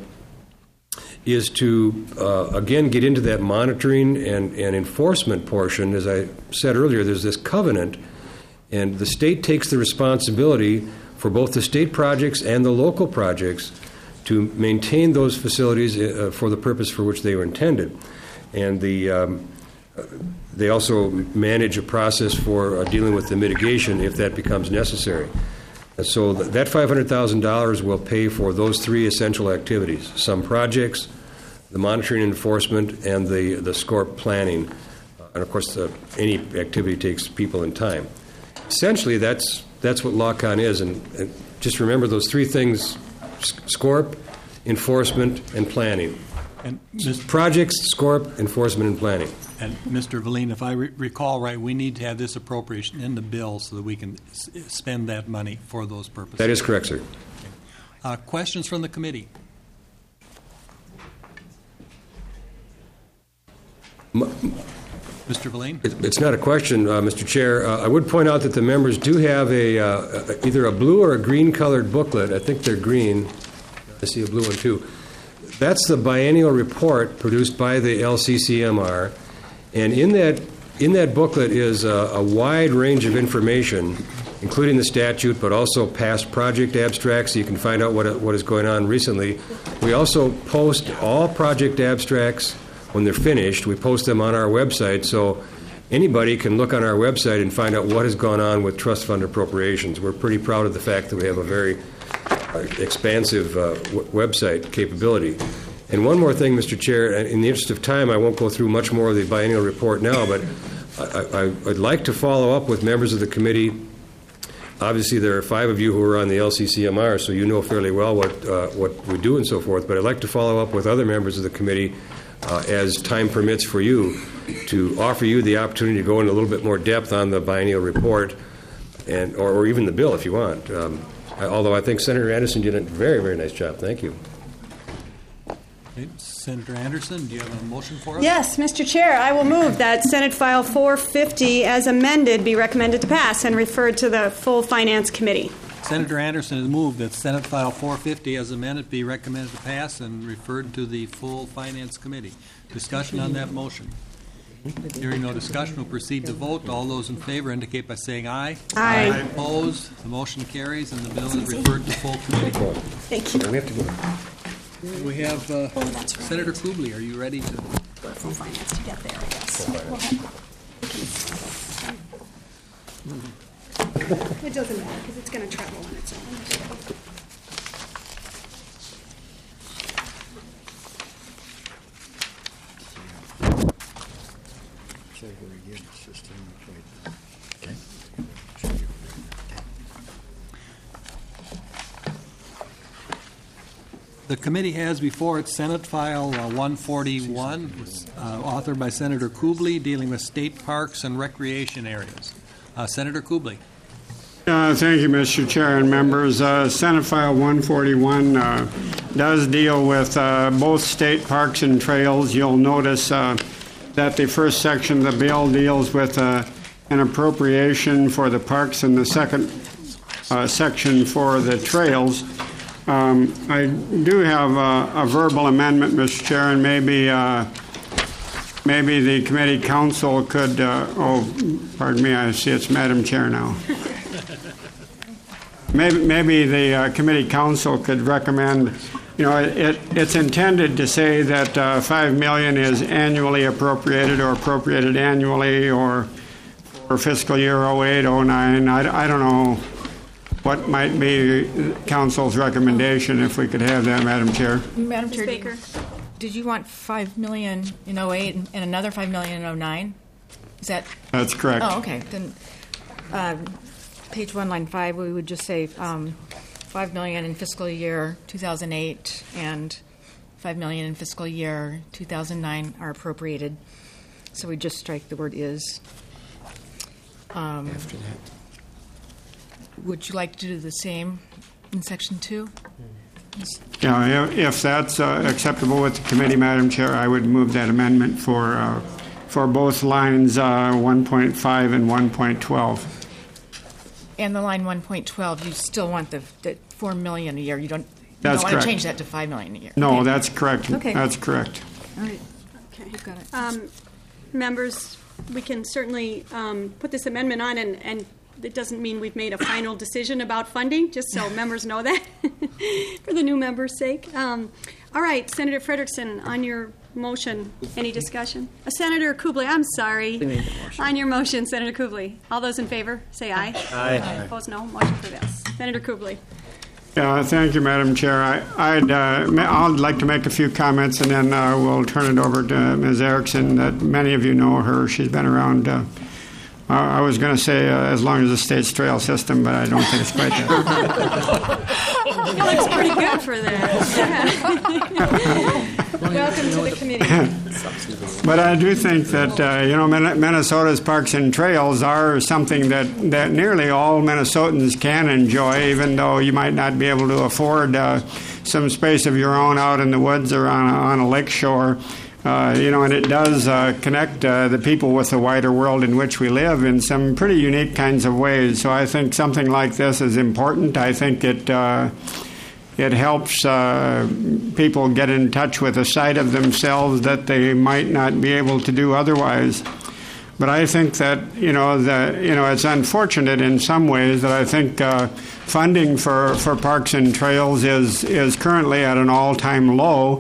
S7: is to, uh, again, get into that monitoring and, and enforcement portion. As I said earlier, there's this covenant, and the state takes the responsibility for both the state projects and the local projects to maintain those facilities uh, for the purpose for which they were intended. And the um, They also manage a process for uh, dealing with the mitigation if that becomes necessary. And so th- that five hundred thousand dollars will pay for those three essential activities: some projects, the monitoring and enforcement, and the, the SCORP planning. Uh, and of course, uh, any activity takes people and time. Essentially, that's that's what LawCon is. And, and just remember those three things: SCORP, enforcement, and planning.
S3: And Mister
S7: Projects, SCORP, enforcement, and planning.
S3: And Mister Valine, if I re- recall right, we need to have this appropriation in the bill so that we can s- spend that money for those purposes.
S7: That is correct, sir.
S3: Uh, questions from the committee?
S7: M-
S3: Mister Valine?
S7: It- It's not a question, uh, Mister Chair. Uh, I would point out that the members do have a uh, either a blue or a green-colored booklet. I think they're green. I see a blue one, too. That's the biennial report produced by the L C C M R. And in that in that booklet is a, a wide range of information, including the statute, but also past project abstracts, so you can find out what what is going on recently. We also post all project abstracts when they're finished. We post them on our website, so anybody can look on our website and find out what has gone on with trust fund appropriations. We're pretty proud of the fact that we have a very uh, expansive uh, w- website capability. And one more thing, Mister Chair, in the interest of time, I won't go through much more of the biennial report now, but I, I, I'd like to follow up with members of the committee. Obviously, there are five of you who are on the L C C M R, so you know fairly well what uh, what we do and so forth. But I'd like to follow up with other members of the committee uh, as time permits for you to offer you the opportunity to go into a little bit more depth on the biennial report, and or, or even the bill if you want. Um, I, although I think Senator Anderson did a very, very nice job. Thank you.
S3: Okay, Senator Anderson, do you have a motion for us?
S1: Yes, Mister Chair, I will move that Senate File four fifty as amended be recommended to pass and referred to the full Finance Committee.
S3: Senator Anderson has moved that Senate File four fifty as amended be recommended to pass and referred to the full Finance Committee. Discussion on that motion. Hearing no discussion, we'll proceed to vote. All those in favor indicate by saying aye.
S1: Aye.
S3: Aye. Opposed? The motion carries and the bill is referred to full committee.
S1: Thank you.
S7: We have to go.
S3: We have uh, Senator Kubley. Are you ready to?
S1: Full Finance to get there, I guess. It doesn't matter because it's going to travel on its own.
S3: The committee has before it Senate File uh, one forty-one, uh, authored by Senator Kubley, dealing with state parks and recreation areas. Uh, Senator Kubley.
S5: Uh, thank you, Mister Chair and members. Uh, Senate File one forty-one uh, does deal with uh, both state parks and trails. You'll notice uh, that the first section of the bill deals with uh, an appropriation for the parks and the second uh, section for the trails. Um, I do have a, a verbal amendment, Mister Chair, and maybe uh, maybe the committee council could. Uh, oh, pardon me. I see it's Madam Chair now. maybe maybe the uh, committee council could recommend. You know, it, it's intended to say that uh, five million is annually appropriated or appropriated annually, or for fiscal year oh eight oh nine. I, I don't know what might be council's recommendation, if we could have that, Madam Chair.
S8: Madam Chair,
S1: Baker.
S8: did, did you want five million dollars in oh eight and, and another five million dollars in oh nine? Is that?
S5: That's correct.
S8: Oh, okay. Then, uh, page one, line five, we would just say um, five million dollars in fiscal year two thousand eight and five million dollars in fiscal year two thousand nine are appropriated. So we just strike the word is. Um,
S6: After that.
S8: Would you like to do the same in section two?
S5: Yeah, if, if that's uh, acceptable with the committee, Madam Chair, I would move that amendment for uh, for both lines uh, one point five and one point twelve.
S8: And the line one point twelve, you still want the, the four million dollars a year. You don't, you
S5: That's
S8: don't want
S5: correct.
S8: to change that to five million dollars a year.
S5: No,
S8: Okay.
S5: that's correct.
S8: Okay.
S5: That's correct.
S8: All right.
S1: Okay.
S8: You've got it.
S1: Um, members, we can certainly um, put this amendment on, and, and it doesn't mean we've made a final decision about funding, just so members know that, for the new members' sake. Um, all right, Senator Frederickson, on your motion, any discussion? Uh, Senator Kubley, I'm sorry. On your motion, Senator Kubley. All those in favor, say aye. Aye. Opposed, no. Motion prevails. Senator Kubley.
S5: Yeah, thank you, Madam Chair. I, I'd uh, ma- I'd like to make a few comments, and then uh, we'll turn it over to Miz Erickson. That many of you know her; she's been around. Uh, uh, I was going to say uh, as long as the state's trail system, but I don't think it's quite that.
S1: It looks pretty good for that. Welcome to the committee.
S5: But I do think that uh, you know Min- Minnesota's parks and trails are something that, that nearly all Minnesotans can enjoy, even though you might not be able to afford uh, some space of your own out in the woods or on a, on a lake shore. Uh, you know, and it does uh, connect uh, the people with the wider world in which we live in some pretty unique kinds of ways. So I think something like this is important. I think it uh, it helps uh, people get in touch with a side of themselves that they might not be able to do otherwise. But I think that you know the you know it's unfortunate in some ways that I think uh, funding for, for parks and trails is is currently at an all-time low.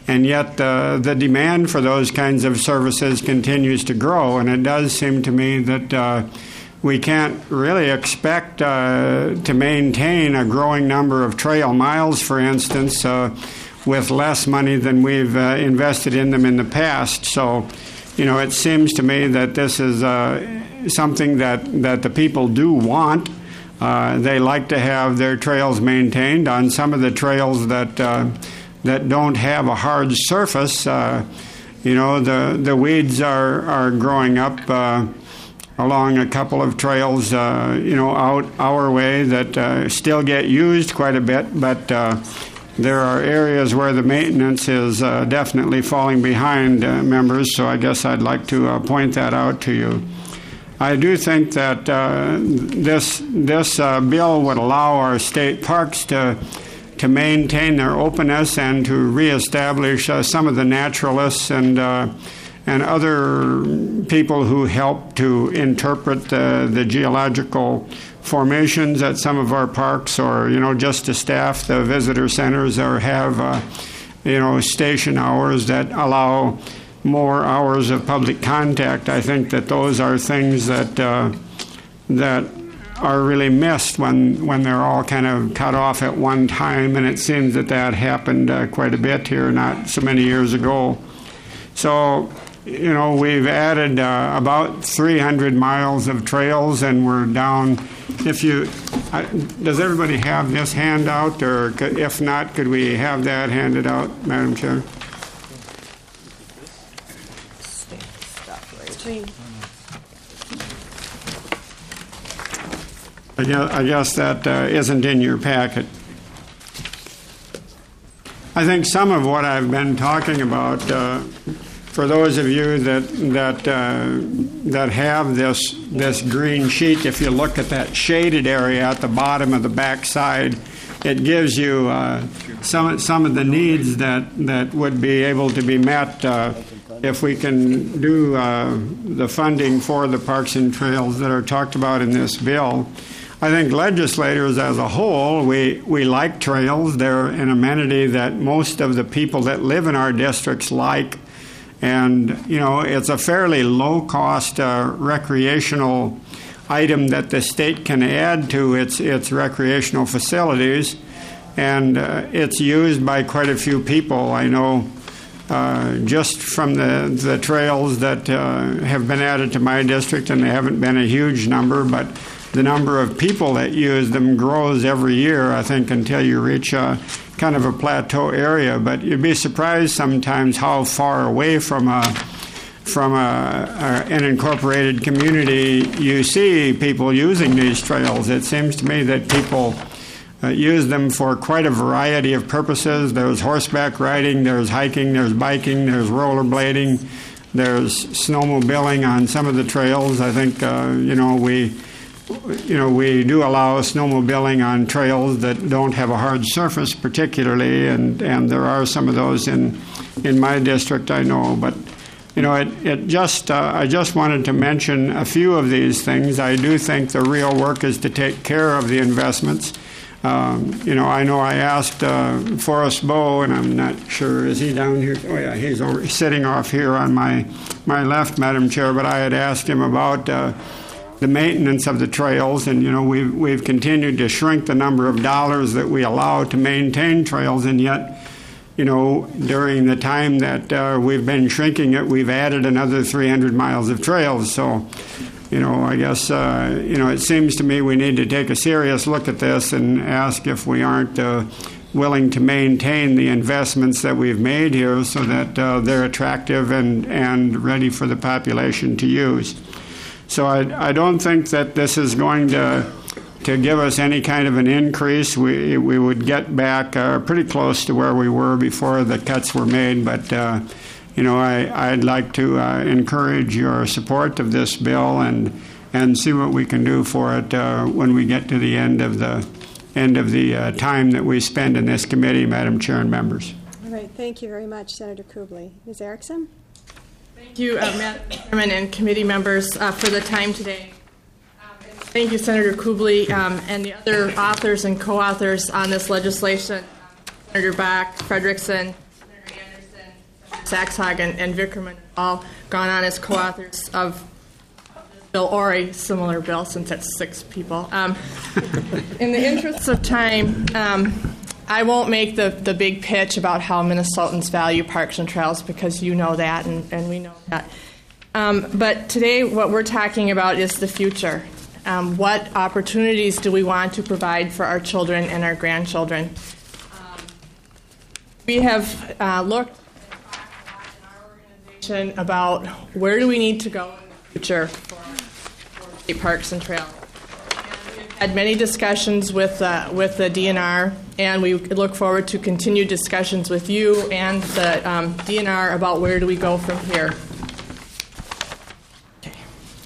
S5: and yet uh, the demand for those kinds of services continues to grow. And it does seem to me that uh, we can't really expect uh, to maintain a growing number of trail miles, for instance, uh, with less money than we've uh, invested in them in the past. So, you know, it seems to me that this is uh, something that, that the people do want. Uh, they like to have their trails maintained. On some of the trails that uh, that don't have a hard surface, uh, you know, the, the weeds are, are growing up uh, along a couple of trails, uh, you know, out our way that uh, still get used quite a bit, but uh, there are areas where the maintenance is uh, definitely falling behind, uh, members, so I guess I'd like to uh, point that out to you. I do think that uh, this this uh, bill would allow our state parks to to maintain their openness and to reestablish uh, some of the naturalists and uh, and other people who help to interpret the, the geological formations at some of our parks, or you know, just to staff the visitor centers, or have uh, you know, station hours that allow more hours of public contact. I think that those are things that uh, that are really missed when when they're all kind of cut off at one time, and it seems that that happened uh, quite a bit here not so many years ago. So, you know, we've added uh, about three hundred miles of trails, and we're down. If you, uh, does everybody have this handout, or could, if not, could we have that handed out, Madam Chair? I guess, I guess that uh, isn't in your packet. I think some of what I've been talking about, uh, for those of you that that uh, that have this this green sheet, if you look at that shaded area at the bottom of the back side, it gives you uh, some some of the needs that that would be able to be met uh, if we can do uh, the funding for the parks and trails that are talked about in this bill. I think legislators as a whole, we, we like trails. They're an amenity that most of the people that live in our districts like. And, you know, it's a fairly low-cost uh, recreational item that the state can add to its, its recreational facilities. And uh, it's used by quite a few people. I know uh, just from the, the trails that uh, have been added to my district, and they haven't been a huge number, but the number of people that use them grows every year, I think, until you reach a kind of a plateau area. But you'd be surprised sometimes how far away from a from a, a, an incorporated community you see people using these trails. It seems to me that people uh, use them for quite a variety of purposes. There's horseback riding, there's hiking, there's biking, there's rollerblading, there's snowmobiling on some of the trails. I think, uh, you know, we... You know, we do allow snowmobiling on trails that don't have a hard surface particularly, and, and there are some of those in in my district, I know. But, you know, it, it just uh, I just wanted to mention a few of these things. I do think the real work is to take care of the investments. Um, you know, I know I asked uh, Forrest Bowe, and I'm not sure, is he down here? Oh, yeah, he's over, sitting off here on my, my left, Madam Chair, but I had asked him about uh, the maintenance of the trails, and you know we've we've continued to shrink the number of dollars that we allow to maintain trails, and yet, you know, during the time that uh, we've been shrinking it, we've added another three hundred miles of trails. So, you know, I guess uh, you know it seems to me we need to take a serious look at this and ask if we aren't uh, willing to maintain the investments that we've made here, so that uh, they're attractive and and ready for the population to use. So I, I don't think that this is going to to give us any kind of an increase. We we would get back uh, pretty close to where we were before the cuts were made. But uh, you know, I I'd like to uh, encourage your support of this bill and and see what we can do for it uh, when we get to the end of the end of the uh, time that we spend in this committee, Madam Chair and members.
S1: All right. Thank you very much, Senator Kubley. Miz Erickson?
S9: Thank you, uh, Madam Chairman and committee members, uh, for the time today. Um, and thank you, Senator Kubley, um, and the other authors and co-authors on this legislation, um, Senator Bach, Frederickson, Senator Anderson, Saxhag and, and Vickerman have all gone on as co-authors of Bill, or a similar bill, since that's six people. Um, in the interest of time, um, I won't make the, the big pitch about how Minnesotans value parks and trails, because you know that, and, and we know that. Um, but today, what we're talking about is the future. Um, what opportunities do we want to provide for our children and our grandchildren? Um, we have uh, looked in our organization about where do we need to go in the future for state parks and trails. And we've had many discussions with uh, with the D N R, and we look forward to continued discussions with you and the um, D N R about where do we go from here. Okay.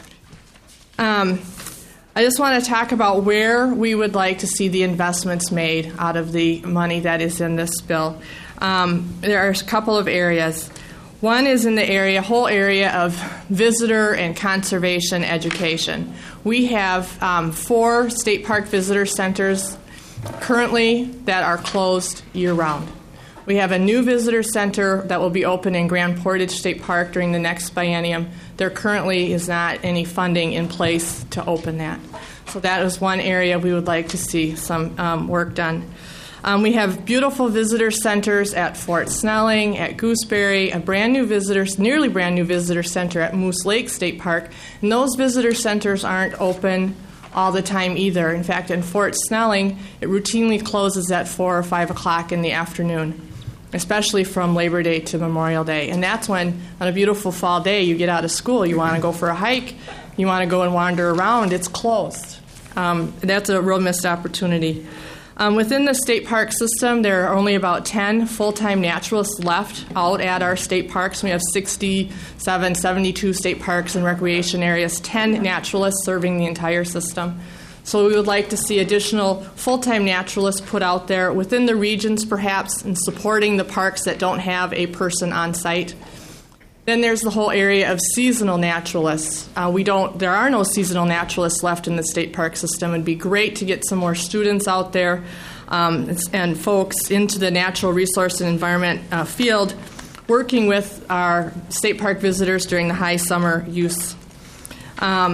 S9: Um, I just want to talk about where we would like to see the investments made out of the money that is in this bill. Um, there are a couple of areas. One is in the area, whole area of visitor and conservation education. We have um, four state park visitor centers currently that are closed year-round. We have a new visitor center that will be open in Grand Portage State Park during the next biennium. There currently is not any funding in place to open that. So that is one area we would like to see some um, work done. Um, we have beautiful visitor centers at Fort Snelling, at Gooseberry, a brand new visitor, nearly brand new visitor center at Moose Lake State Park. And those visitor centers aren't open all the time either. In fact, in Fort Snelling, it routinely closes at four or five o'clock in the afternoon, especially from Labor Day to Memorial Day. And that's when, on a beautiful fall day, you get out of school, you want to go for a hike, you want to go and wander around, it's closed. Um, that's a real missed opportunity. Um, within the state park system, there are only about ten full-time naturalists left out at our state parks. We have sixty-seven, seventy-two state parks and recreation areas, ten naturalists serving the entire system. So we would like to see additional full-time naturalists put out there within the regions, perhaps, and supporting the parks that don't have a person on site. Then there's the whole area of seasonal naturalists. Uh, we don't. There are no seasonal naturalists left in the state park system. It'd be great to get some more students out there um, and folks into the natural resource and environment uh, field, working with our state park visitors during the high summer use. Um,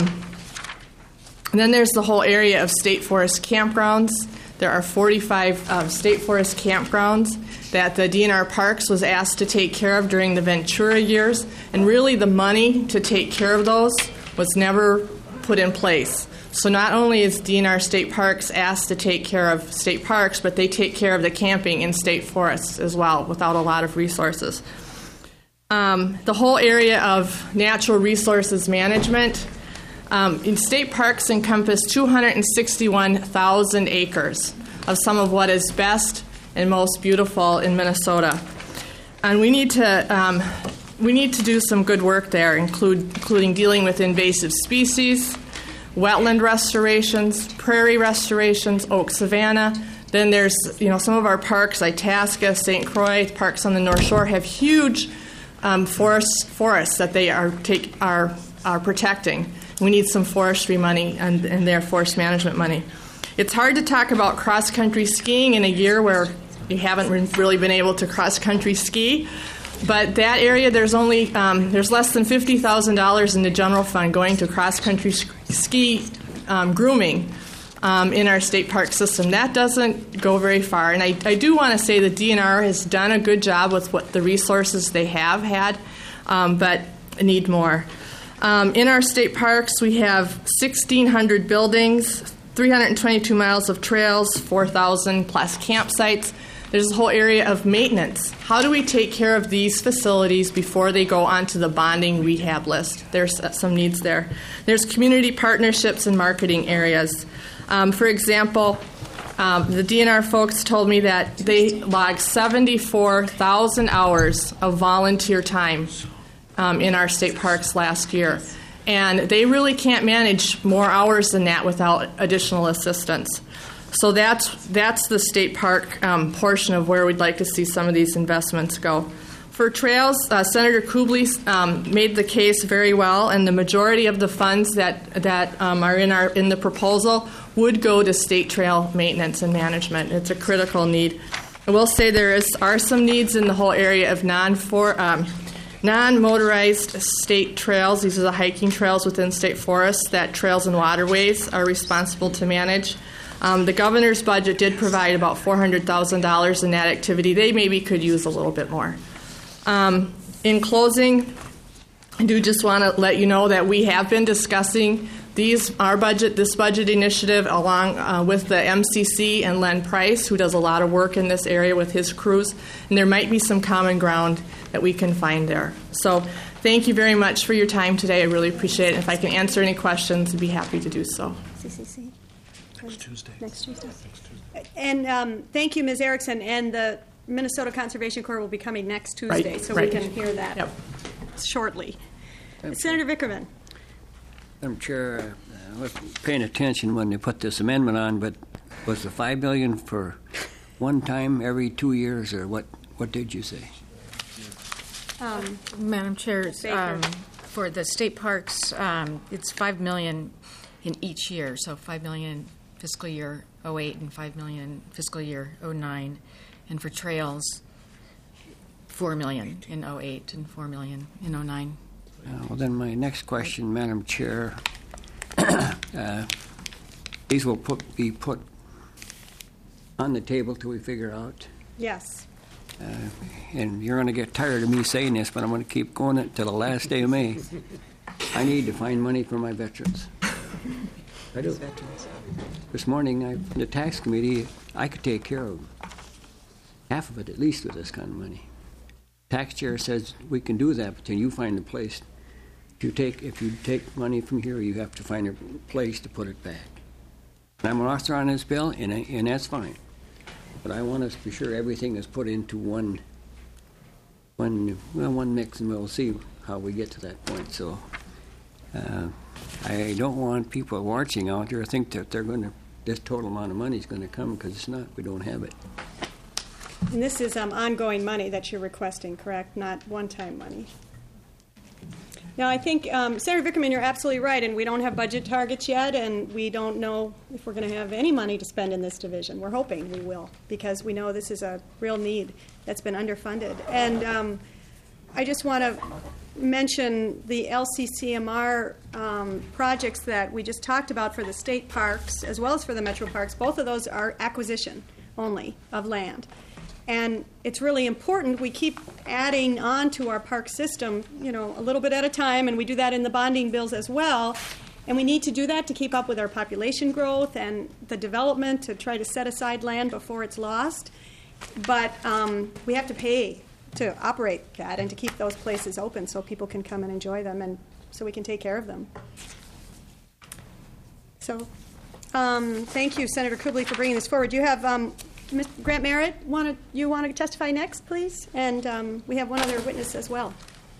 S9: and then there's the whole area of state forest campgrounds. There are forty-five uh, state forest campgrounds that the D N R Parks was asked to take care of during the Ventura years, and really the money to take care of those was never put in place. So not only is D N R State Parks asked to take care of state parks, but they take care of the camping in state forests as well without a lot of resources. Um, the whole area of natural resources management. Um, in state parks encompass two hundred sixty-one thousand acres of some of what is best and most beautiful in Minnesota. And we need to um, we need to do some good work there, include, including dealing with invasive species, wetland restorations, prairie restorations, oak savanna. Then there's, you know, some of our parks, Itasca, Saint Croix, parks on the North Shore, have huge um, forest, forests that they are take are are protecting. We need some forestry money and, and their forest management money. It's hard to talk about cross-country skiing in a year where you haven't really been able to cross-country ski, but that area, there's only um, there's less than fifty thousand dollars in the general fund going to cross-country ski um, grooming um, in our state park system. That doesn't go very far, and I, I do want to say the D N R has done a good job with what the resources they have had, um, but need more. Um, in our state parks, we have sixteen hundred buildings, three hundred twenty-two miles of trails, four thousand plus campsites. There's a whole area of maintenance. How do we take care of these facilities before they go onto the bonding rehab list? There's some needs there. There's community partnerships and marketing areas. Um, for example, um, the D N R folks told me that they logged seventy-four thousand hours of volunteer time Um, in our state parks last year. And they really can't manage more hours than that without additional assistance. So that's that's the state park um, portion of where we'd like to see some of these investments go. For trails, uh, Senator Kubley um, made the case very well, and the majority of the funds that that um, are in our in the proposal would go to state trail maintenance and management. It's a critical need. I will say there is are some needs in the whole area of non for um, non-motorized state trails, these are the hiking trails within state forests that Trails and Waterways are responsible to manage. Um, the governor's budget did provide about four hundred thousand dollars in that activity. They maybe could use a little bit more. Um, in closing, I do just want to let you know that we have been discussing these, our budget, this budget initiative, along uh, with the M C C and Len Price, who does a lot of work in this area with his crews, and there might be some common ground that we can find there. So thank you very much for your time today. I really appreciate it. If I can answer any questions, I'd be happy to do so.
S1: C C C?
S3: Next Tuesday.
S1: Next Tuesday. And um, thank you, Miz Erickson. And the Minnesota Conservation Corps will be coming next Tuesday,
S9: Right,
S1: so
S9: right.
S1: we can hear that
S9: Yep.
S1: shortly. Senator Vickerman.
S4: Madam Chair, uh, I wasn't paying attention when they put this amendment on, but was the five million dollars for one time every two years, or what? What did you say?
S1: Um,
S8: Madam Chair,
S1: Baker.
S8: um, for the state parks, um, it's five million in each year. So five million fiscal year oh eight and five million fiscal year oh nine, and for trails, four million in oh eight and four million in oh nine.
S4: Uh, well, then my next question, Madam Chair, uh, these will put, be put on the table till we figure out.
S1: yes.
S4: Uh, and you're going to get tired of me saying this, but I'm going to keep going it till the last day of May. I need to find money for my veterans. I do. This morning, I, the tax committee, I could take care of half of it at least with this kind of money. Tax chair says we can do that, but then you find a place. If you take if you take money from here, you have to find a place to put it back. And I'm an author on this bill, and I, and that's fine. But I want us to be sure everything is put into one, one, well, one mix, and we'll see how we get to that point. So uh, I don't want people watching out there to think that they're going to, this total amount of money is going to come, because it's not. We don't have it.
S1: And this is um, ongoing money that you're requesting, correct? Not one-time money. Now, I think, um, Senator Vickerman, you're absolutely right, and we don't have budget targets yet, and we don't know if we're going to have any money to spend in this division. We're hoping we will, because we know this is a real need that's been underfunded. And um, I just want to mention the L C C M R um, projects that we just talked about for the state parks, as well as for the metro parks. Both of those are acquisition only of land. And it's really important we keep adding on to our park system, you know, a little bit at a time, and we do that in the bonding bills as well. And we need to do that to keep up with our population growth and the development, to try to set aside land before it's lost. But um, we have to pay to operate that and to keep those places open so people can come and enjoy them, and so we can take care of them. So um, thank you, Senator Kubley, for bringing this forward. You have um, Miz Grant Merritt, want to, you want to testify next, please? And um, we have one other witness as well.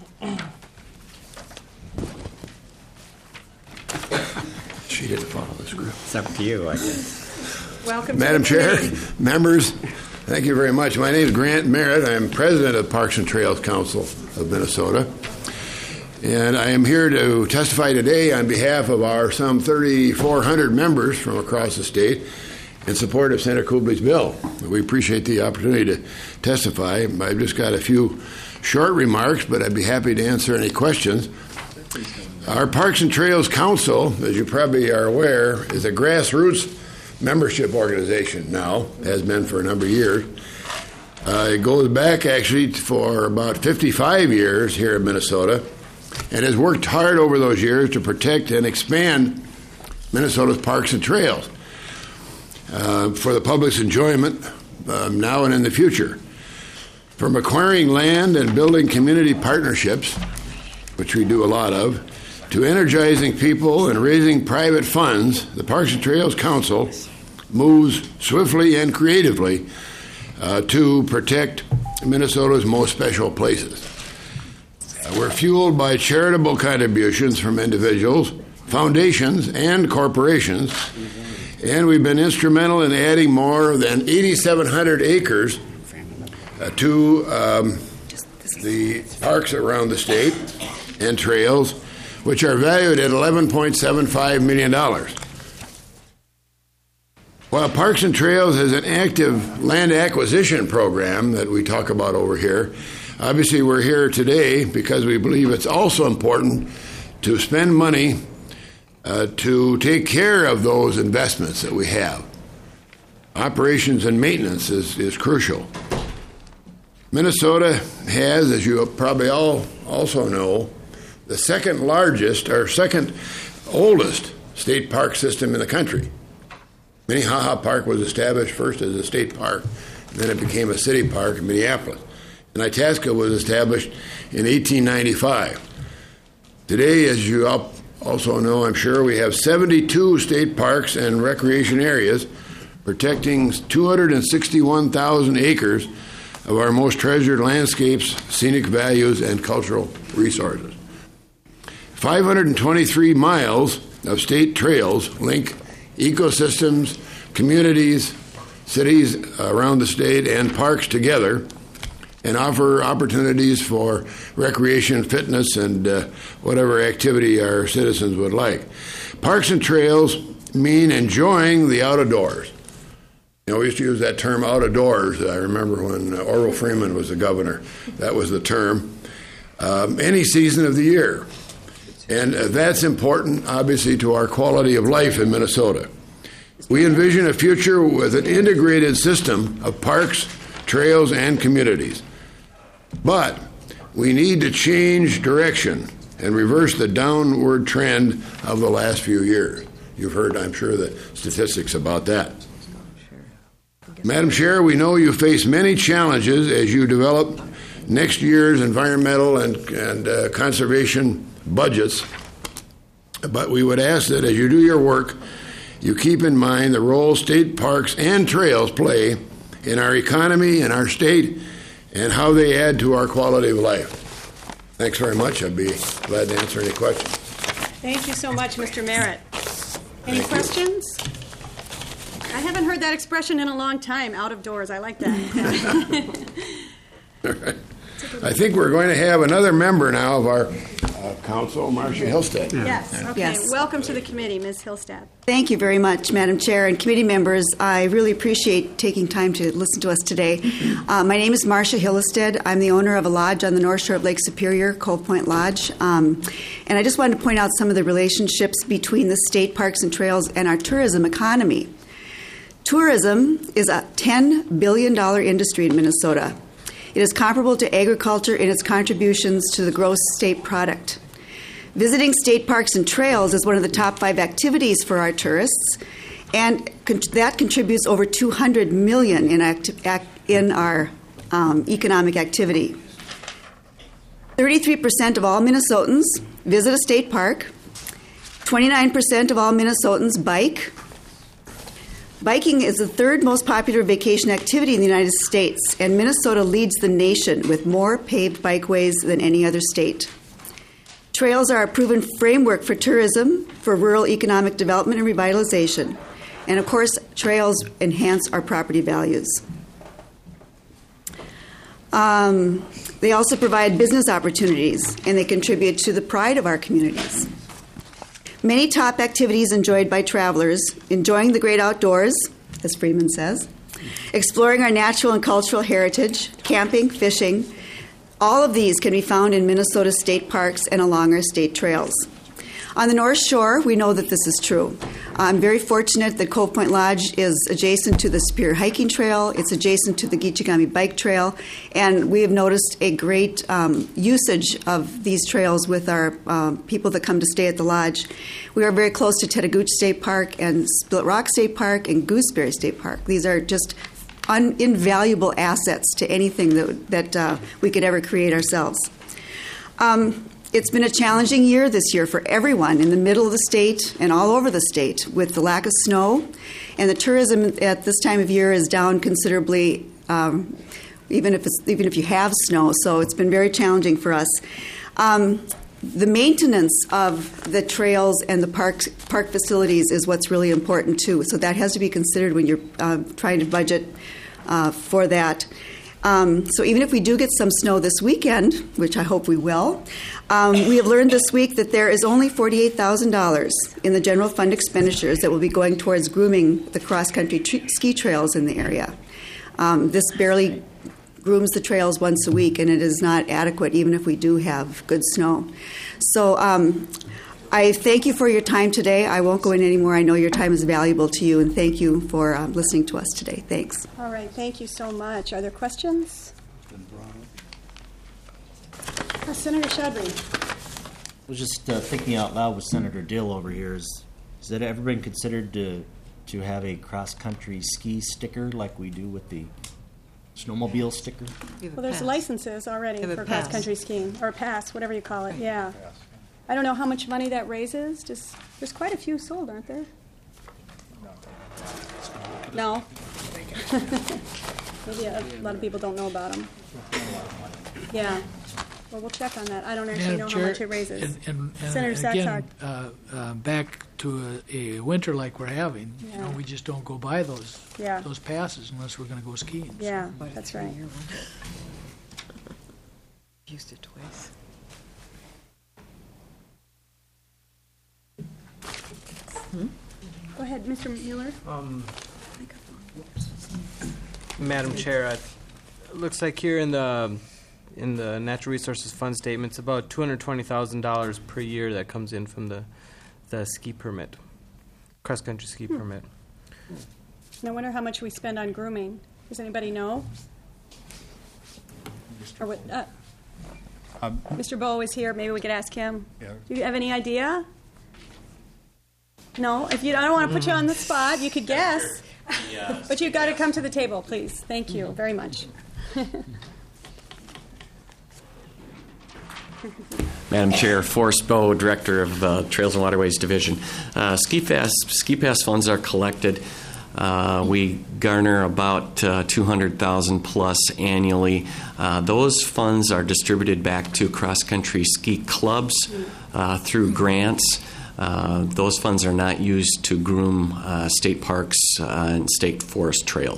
S10: She didn't follow the script.
S4: It's up to you, I guess.
S1: Welcome,
S10: Madam
S1: to the
S10: Chair,
S1: committee.
S10: members, thank you very much. My name is Grant Merritt. I am president of Parks and Trails Council of Minnesota. And I am here to testify today on behalf of our some thirty-four hundred members from across the state in support of Senator Kubley's bill. We appreciate the opportunity to testify. I've just got a few short remarks, but I'd be happy to answer any questions. Our Parks and Trails Council, as you probably are aware, is a grassroots membership organization now, has been for a number of years. Uh, it goes back actually for about fifty-five years here in Minnesota, and has worked hard over those years to protect and expand Minnesota's parks and trails uh, for the public's enjoyment um, now and in the future. From acquiring land and building community partnerships, which we do a lot of, to energizing people and raising private funds, the Parks and Trails Council moves swiftly and creatively uh, to protect Minnesota's most special places. Uh, we're fueled by charitable contributions from individuals, foundations, and corporations, and we've been instrumental in adding more than eighty-seven hundred acres uh, to um, the parks around the state and trails, which are valued at eleven point seven five million dollars. While Parks and Trails has an active land acquisition program that we talk about over here, Obviously, we're here today because we believe it's also important to spend money uh, to take care of those investments that we have. Operations and maintenance is, is crucial. Minnesota has, as you probably all also know, the second largest or second oldest state park system in the country. Minnehaha Park was established first as a state park, and then it became a city park in Minneapolis. And Itasca was established in eighteen ninety-five. Today, as you also know, I'm sure, we have seventy-two state parks and recreation areas protecting two hundred sixty-one thousand acres of our most treasured landscapes, scenic values, and cultural resources. five hundred twenty-three miles of state trails link ecosystems, communities, cities around the state, and parks together and offer opportunities for recreation, fitness, and uh, whatever activity our citizens would like. Parks and trails mean enjoying the out-of-doors. You know, we used to use that term out-of-doors. I remember when Orville Freeman was the governor. That was the term. Um, any season of the year. And uh, that's important, obviously, to our quality of life in Minnesota. We envision a future with an integrated system of parks, trails, and communities. But we need to change direction and reverse the downward trend of the last few years. You've heard, I'm sure, the statistics about that. Madam Chair, we know you face many challenges as you develop next year's environmental and, and uh, conservation budgets, but we would ask that as you do your work, you keep in mind the role state parks and trails play in our economy and our state and how they add to our quality of life. Thanks very much. I'd be glad to answer any questions.
S1: Thank you so much, Mister Merritt. Any
S10: Thank
S1: questions? I haven't heard that expression in a long time, out of doors. I like that.
S10: All right. I think we're going to have another member now of our uh, council, Marcia Hillstead.
S1: Yes. Okay.
S11: Yes.
S1: Welcome to the committee, Miz Hillstead.
S11: Thank you very much, Madam Chair and committee members. I really appreciate taking time to listen to us today. Uh, my name is Marcia Hillstead. I'm the owner of a lodge on the North Shore of Lake Superior, Cove Point Lodge. Um, and I just wanted to point out some of the relationships between the state parks and trails and our tourism economy. Tourism is a ten billion dollars industry in Minnesota. It is comparable to agriculture in its contributions to the gross state product. Visiting state parks and trails is one of the top five activities for our tourists, and con- that contributes over two hundred million dollars in, acti- act- in our um, economic activity. thirty-three percent of all Minnesotans visit a state park. twenty-nine percent of all Minnesotans bike. Biking is the third most popular vacation activity in the United States, and Minnesota leads the nation with more paved bikeways than any other state. Trails are a proven framework for tourism, for rural economic development and revitalization. And of course, trails enhance our property values. Um, they also provide business opportunities, and they contribute to the pride of our communities. Many top activities enjoyed by travelers: enjoying the great outdoors, as Freeman says, exploring our natural and cultural heritage, camping, fishing. All of these can be found in Minnesota state parks and along our state trails. On the North Shore, we know that this is true. I'm very fortunate that Cove Point Lodge is adjacent to the Superior Hiking Trail. It's adjacent to the Geechigami Bike Trail, and we have noticed a great um, usage of these trails with our um, people that come to stay at the lodge. We are very close to Tetagooch State Park and Split Rock State Park and Gooseberry State Park. These are just un- invaluable assets to anything that, that uh, we could ever create ourselves. Um, It's been a challenging year this year for everyone in the middle of the state and all over the state with the lack of snow, and the tourism at this time of year is down considerably, um, even if it's, even if you have snow. So it's been very challenging for us. Um, the maintenance of the trails and the park park facilities is what's really important too. So that has to be considered when you're uh, trying to budget uh, for that. Um, so even if we do get some snow this weekend, which I hope we will, um, we have learned this week that there is only forty-eight thousand dollars in the general fund expenditures that will be going towards grooming the cross-country tr- ski trails in the area. Um, this barely grooms the trails once a week, and it is not adequate even if we do have good snow. So um, I thank you for your time today. I won't go in anymore. I know your time is valuable to you, and thank you for um, listening to us today. Thanks.
S1: All right, thank you so much. Are there questions? Uh, Senator Shadry.
S12: I was just uh, thinking out loud with Senator Dill over here. Is, is that ever been considered to to have a cross-country ski sticker like we do with the snowmobile sticker?
S1: Well, there's licenses already for cross-country skiing, or pass, whatever you call it, yeah. I don't know how much money that raises. Just, there's quite a few sold, aren't there? No? Maybe a, a lot of people don't know about them. Yeah. Well, we'll check on that. I don't actually
S13: Madam
S1: know
S13: Chair,
S1: how much it raises.
S13: And, and, and
S1: Senator
S13: again,
S1: Saxon.
S13: uh, uh, back to a, a winter like we're having, you know,
S1: Yeah.
S13: we just don't go buy those
S1: Yeah.
S13: those passes unless we're going to go skiing.
S1: Yeah, that's right.
S14: Used it twice.
S1: Go ahead, Mister Mueller.
S15: Um, Madam Chair, uh, it looks like here in the in the Natural Resources Fund statement, it's about two hundred twenty thousand dollars per year that comes in from the the ski permit, cross country ski
S1: Hmm.
S15: permit.
S1: And I wonder how much we spend on grooming. Does anybody know? Or what? Uh,
S16: Um,
S1: Mister Bowe is here. Maybe we could ask him.
S16: Yeah.
S1: Do you have any idea? No. If you, I don't want to put you on the spot. You could guess.
S16: Yes.
S1: But you've got to come to the table, please. Thank you very much.
S17: Madam Chair, Forrest Bowe, Director of uh, Trails and Waterways Division. Uh, Ski Pass, Ski Pass funds are collected. Uh, we garner about uh, two hundred thousand plus annually. Uh, those funds are distributed back to cross-country ski clubs uh, through grants. Uh, those funds are not used to groom uh, state parks uh, and state forest trails.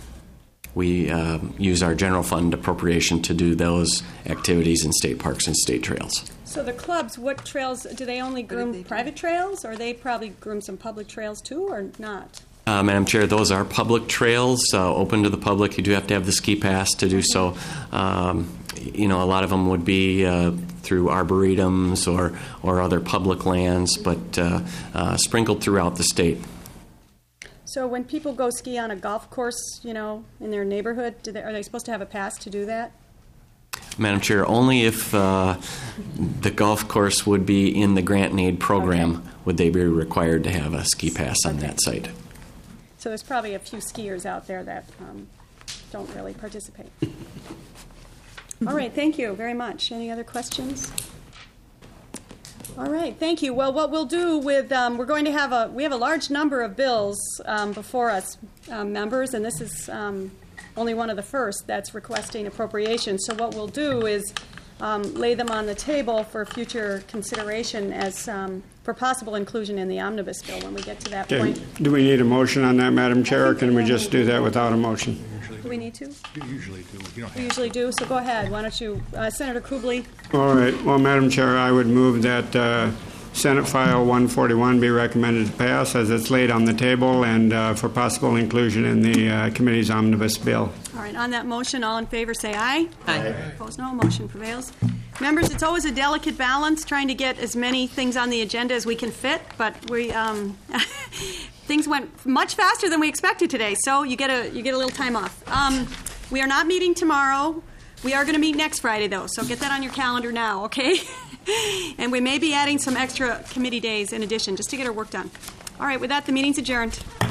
S17: We uh, use our general fund appropriation to do those activities in state parks and state trails.
S1: So the clubs, what trails, do they only groom private trails, or they probably groom some public trails too, or not?
S17: Uh, Madam Chair, those are public trails, uh, open to the public. You do have to have the ski pass to do so. Um, you know, a lot of them would be uh, through arboretums or, or other public lands, but uh, uh, sprinkled throughout the state.
S1: So when people go ski on a golf course, you know, in their neighborhood, do they, are they supposed to have a pass to do that?
S17: Madam Chair, only if uh, the golf course would be in the grant and aid program
S1: Okay.
S17: would they be required to have a ski pass on that site.
S1: So there's probably a few skiers out there that um, don't really participate. All right, thank you very much. Any other questions? All right, thank you. Well, what we'll do with, um, we're going to have a, we have a large number of bills um, before us, um, members, and this is um, only one of the first that's requesting appropriation. So what we'll do is um, lay them on the table for future consideration as um, for possible inclusion in the omnibus bill when we get to that
S5: Okay.
S1: point.
S5: Do we need a motion on that, Madam Chair, or can we just do that without a motion?
S1: Do we need to?
S16: You usually do. You don't
S1: We
S16: have
S1: usually do, so go ahead. Why don't you, uh, Senator Kubley?
S5: All right. Well, Madam Chair, I would move that uh, Senate File one forty-one be recommended to pass as it's laid on the table and uh, for possible inclusion in the uh, committee's omnibus bill.
S1: All right, on that motion, all in favor say aye. Aye. Opposed, no. Motion prevails. Members, it's always a delicate balance trying to get as many things on the agenda as we can fit, but we um, things went much faster than we expected today, so you get a you get a little time off. Um, we are not meeting tomorrow. We are going to meet next Friday, though, so get that on your calendar now, okay? And we may be adding some extra committee days in addition, just to get our work done. All right, with that, the meeting's adjourned.